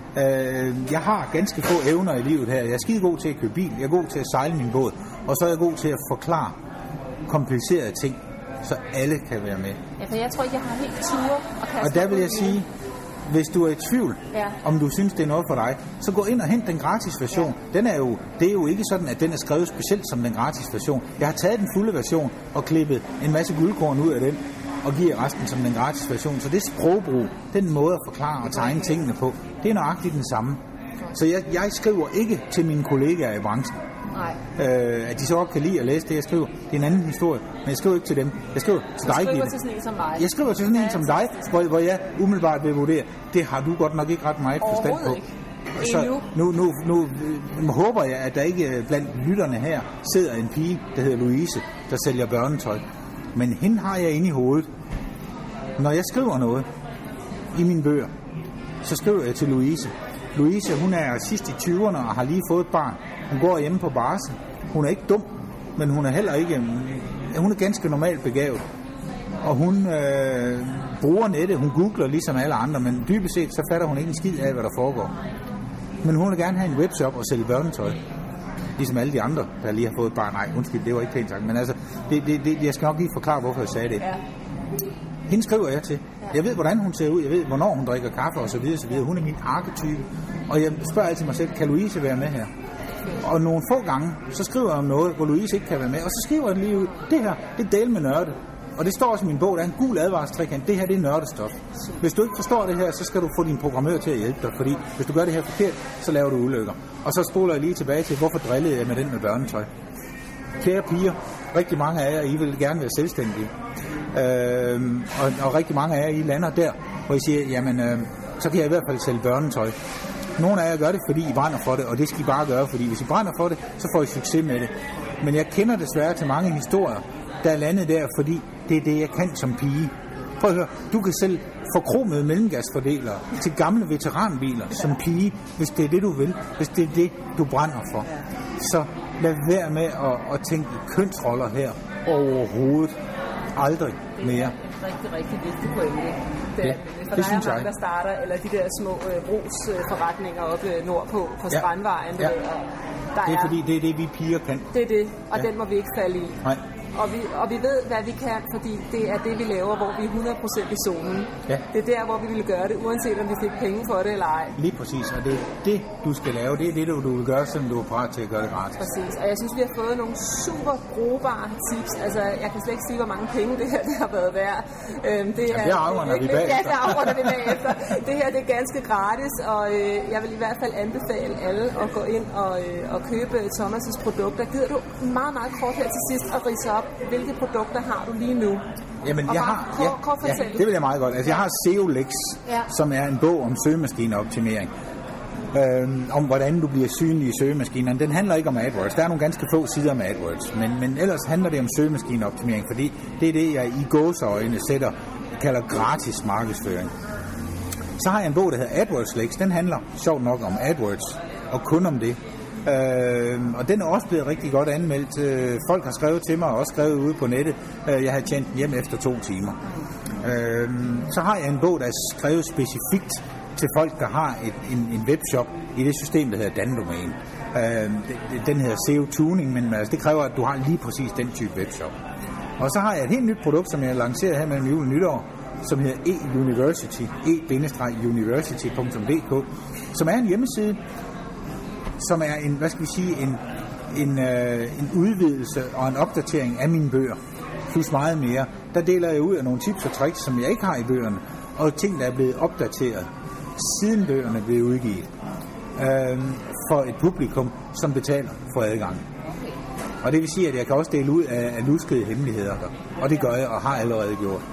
Jeg har ganske få evner i livet her. Jeg er skide god til at køre bil, jeg er god til at sejle min båd, og så er jeg god til at forklare komplicerede ting, så alle kan være med. Ja, for jeg tror ikke, jeg har helt ture og kaste. Og der vil jeg sige, hvis du er i tvivl, ja. om du synes, det er noget for dig, så gå ind og hent den gratis version. Ja. Den er jo, det er jo ikke sådan, at den er skrevet specielt som den gratis version. Jeg har taget den fulde version og klippet en masse guldkorn ud af den, og giver resten som den gratis version. Så det sprogbrug, den måde at forklare og tegne tingene på, det er nøjagtigt den samme. Så jeg, jeg skriver ikke til mine kollegaer i branchen. Nej. Øh, at de så godt kan lide at læse det, jeg skriver. Det er en anden historie, men jeg skriver ikke til dem. Jeg skriver til dig, Gitte. til sådan en som mig. Jeg skriver til sådan en som dig, hvor, hvor jeg umiddelbart vil vurdere, det har du godt nok ikke ret meget forstand på. Så nu, nu, nu, nu håber jeg, at der ikke blandt lytterne her sidder en pige, der hedder Louise, der sælger børnetøj. Men hende har jeg inde i hovedet. Når jeg skriver noget i mine bøger, så skriver jeg til Louise. Louise, hun er sidst i tyverne og har lige fået et barn. Hun går hjemme på barsel. Hun er ikke dum, men hun er heller ikke... Hun er ganske normalt begavet. Og hun øh, bruger nettet. Hun googler ligesom alle andre, men dybest set så fatter hun ikke en skid af, hvad der foregår. Men hun vil gerne have en webshop og sælge børnetøj. Ligesom alle de andre, der lige har fået et barn. Nej, undskyld, det var ikke pænt sagt. Men altså, det, det, det, jeg skal nok lige forklare, hvorfor jeg sagde det. Ja. Hende skriver jeg til. Jeg ved, hvordan hun ser ud. Jeg ved, hvornår hun drikker kaffe og så videre, så videre. Hun er min arketype. Og jeg spørger altid mig selv, kan Louise være med her? Og nogle få gange, så skriver jeg om noget, hvor Louise ikke kan være med. Og så skriver jeg lige ud, det her, det er del med nørde. Og det står også i min bog, der er en gul advarselstrekant. Det her, det er nørdestof. Hvis du ikke forstår det her, så skal du få din programmør til at hjælpe dig. Fordi hvis du gør det her forkert, så laver du ulykker. Og så spoler jeg lige tilbage til, hvorfor drillede jeg med den med børnetøj. Kære piger, rigtig mange af jer, I vil gerne være selvstændige. Øhm, og, og rigtig mange af jer, I lander der, hvor I siger, jamen, øh, så kan jeg i hvert fald sælge børnetøj. Nogle af jer gør det, fordi I brænder for det, og det skal I bare gøre, fordi hvis I brænder for det, så får I succes med det. Men jeg kender desværre til mange historier, der er landet der, fordi det er det, jeg kan som pige. Prøv at høre, du kan selv forkromede mellemgasfordelere til gamle veteranbiler som pige, hvis det er det, du vil. Hvis det er det, du brænder for. Så lad være med at, at tænke i kønsroller her overhovedet. Aldrig mere. Rigtig, rigtig vigtig pointe. Det, ja, for det der synes er mange, jeg. der starter, eller de der små øh, brugsforretninger oppe nordpå på ja. Strandvejen. Ja. Der det er, er, fordi, det er det, vi piger kan. Det er det, og ja. den må vi ikke falde i. Nej. Og vi, og vi ved, hvad vi kan, fordi det er det, vi laver, hvor vi er hundrede procent i zonen. Ja. Det er der, hvor vi vil gøre det, uanset om vi fik penge for det eller ej. Lige præcis, og det er det, du skal lave. Det er det, du vil gøre, selvom du er parat til at gøre det gratis. Præcis, og jeg synes, vi har fået nogle super brugbare tips. Altså, jeg kan slet ikke sige, hvor mange penge det her det har været værd. Øhm, det ja, det afrunder vi bagefter. Ja, det afrunder vi bagefter. Det her det er ganske gratis, og øh, jeg vil i hvert fald anbefale alle at gå ind og, øh, og købe Thomas' produkter. Gider du meget, meget kort her til sidst at ridse op, hvilke produkter har du lige nu? Jamen, og jeg bare, har, kort, ja, kort ja, det vil jeg meget godt. Altså, jeg har S E O Lex, ja. som er en bog om søgemaskineoptimering. Øhm, om hvordan du bliver synlig i søgemaskinerne. Den handler ikke om AdWords. Der er nogle ganske få sider med AdWords, men, men ellers handler det om søgemaskineoptimering, fordi det er det, jeg i gåseøjne sætter, kalder gratis markedsføring. Så har jeg en bog, der hedder AdWords Lex. Den handler sjovt nok om AdWords, og kun om det. Øh, og den er også blevet rigtig godt anmeldt. Øh, folk har skrevet til mig, og også skrevet ude på nettet. Øh, jeg har tjent den hjem efter to timer. Øh, så har jeg en bog, der er skrevet specifikt til folk, der har et, en, en webshop i det system, der hedder Dandomæne. Øh, den hedder S E O Tuning, men altså, det kræver, at du har lige præcis den type webshop. Og så har jeg et helt nyt produkt, som jeg har lanceret her mellem jul og nytår, som hedder e-university, e university punktum d k, som er en hjemmeside, som er en, hvad skal vi sige, en, en, øh, en udvidelse og en opdatering af mine bøger, plus meget mere. Der deler jeg ud af nogle tips og tricks, som jeg ikke har i bøgerne, og ting, der er blevet opdateret, siden bøgerne blev udgivet, øh, for et publikum, som betaler for adgang. Og det vil sige, at jeg kan også dele ud af, af luskede hemmeligheder, og det gør jeg, og har allerede gjort.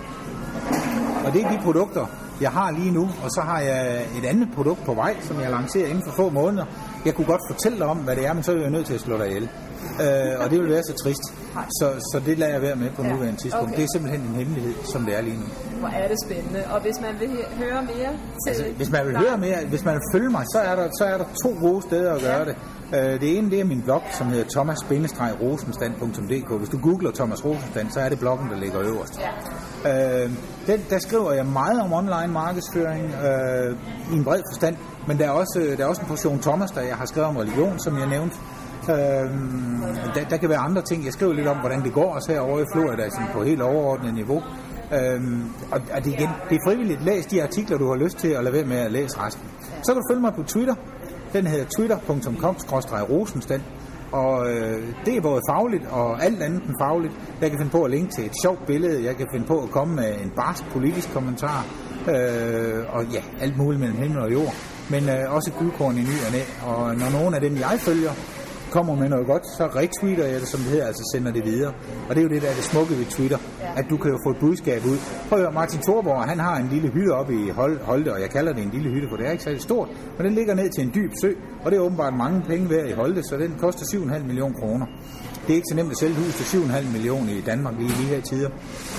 Og det er de produkter, jeg har lige nu, og så har jeg et andet produkt på vej, som jeg lancerer inden for få måneder. Jeg kunne godt fortælle dig om, hvad det er, men så er jeg nødt til at slå dig ihjel. Øh, og det vil være så trist. Så, så det lader jeg være med på ja. nuværende tidspunkt. Okay. Det er simpelthen en hemmelighed, som det er lige nu. Hvor er det spændende. Og hvis man vil høre mere til... Altså, hvis man vil høre mere, hvis man vil følge mig, så er der, så er der to gode steder at gøre ja. det. Det ene, det er min blog, som hedder thomas rosenstand punktum d k. Hvis du googler Thomas Rosenstand, så er det bloggen, der ligger øverst. Ja. Øh, den, der skriver jeg meget om online markedsføring øh, i en bred forstand, men der er, også, der er også en portion Thomas, der jeg har skrevet om religion, som jeg nævnte. Øh, der, der kan være andre ting. Jeg skriver lidt om, hvordan det går også herovre i Florida, sådan på helt overordnet niveau. Øhm, og, og det, igen, det er frivilligt. Læs de artikler, du har lyst til, og lad være med at læse resten. Så kan du følge mig på Twitter. Den hedder twitter punktum com skråstreg rosenstand, og øh, det er både fagligt og alt andet end fagligt. Jeg kan finde på at linke til et sjovt billede, jeg kan finde på at komme med en barsk politisk kommentar, øh, og ja, alt muligt mellem himmel og jord, men øh, også guldkorn i ny og næ. Og når nogen af dem, jeg følger, kommer med noget godt, så retweeter jeg det, som det hedder, altså sender det videre. Og det er jo det, der er det smukke ved Twitter, at du kan jo få et budskab ud. Prøv at høre, Martin Thorborg, han har en lille hytte oppe i Holte, og jeg kalder det en lille hytte, for det er ikke særlig stort, men den ligger ned til en dyb sø, og det er åbenbart mange penge værd i Holte, så den koster syv komma fem millioner kroner. Det er ikke så nemt at sælge hus til syv komma fem millioner i Danmark lige i de her tider.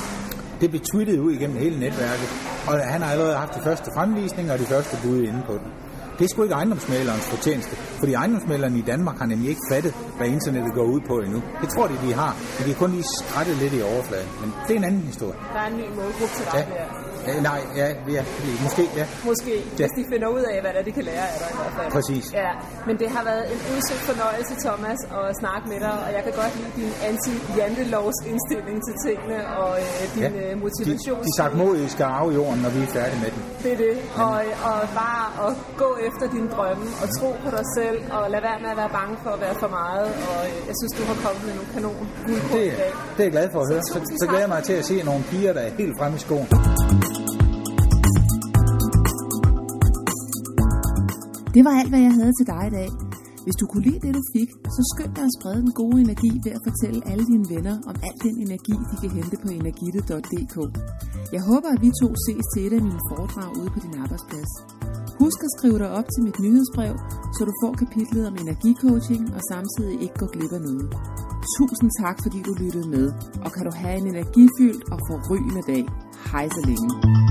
Det blev tweetet ud igennem hele netværket, og han har allerede haft de første fremvisninger og de første bud inde på den. Det er sgu ikke ejendomsmæglerens fortjeneste, fordi ejendomsmæglerne i Danmark har nemlig ikke fattet, hvad internettet går ud på endnu. Det tror de, de har, men de har kun lige skrættet lidt i overfladen. Men det er en anden historie. Der er en ny målgruppe til dig ja. Ja, nej, ja, ja, måske, ja. Måske, ja. Hvis de finder ud af, hvad der de kan lære af dig i hvert fald. Præcis. Ja, men det har været en udsøgt fornøjelse, Thomas, at snakke med dig, og jeg kan godt lide din anti-jantelovs indstilling til tingene, og øh, din ja. motivation. De, de sagt modige skal arve jorden, når vi er færdige med den. Det er det, og, og bare at gå efter dine drømme, og tro på dig selv, og lad være med at være bange for at være for meget, og øh, jeg synes, du har kommet med nogle kanon guldkorn i dag. Det er jeg glad for at høre. Så, så, så glæder jeg mig til at se nogle piger, der er helt fremme i skoen. Det var alt, hvad jeg havde til dig i dag. Hvis du kunne lide det, du fik, så skynd dig at sprede den gode energi ved at fortælle alle dine venner om al den energi, de kan hente på energitte punktum d k. Jeg håber, at vi to ses til et af mine foredrag ude på din arbejdsplads. Husk at skrive dig op til mit nyhedsbrev, så du får kapitlet om energicoaching og samtidig ikke går glip af noget. Tusind tak, fordi du lyttede med, og kan du have en energifyldt og forrygende dag. hej så længe.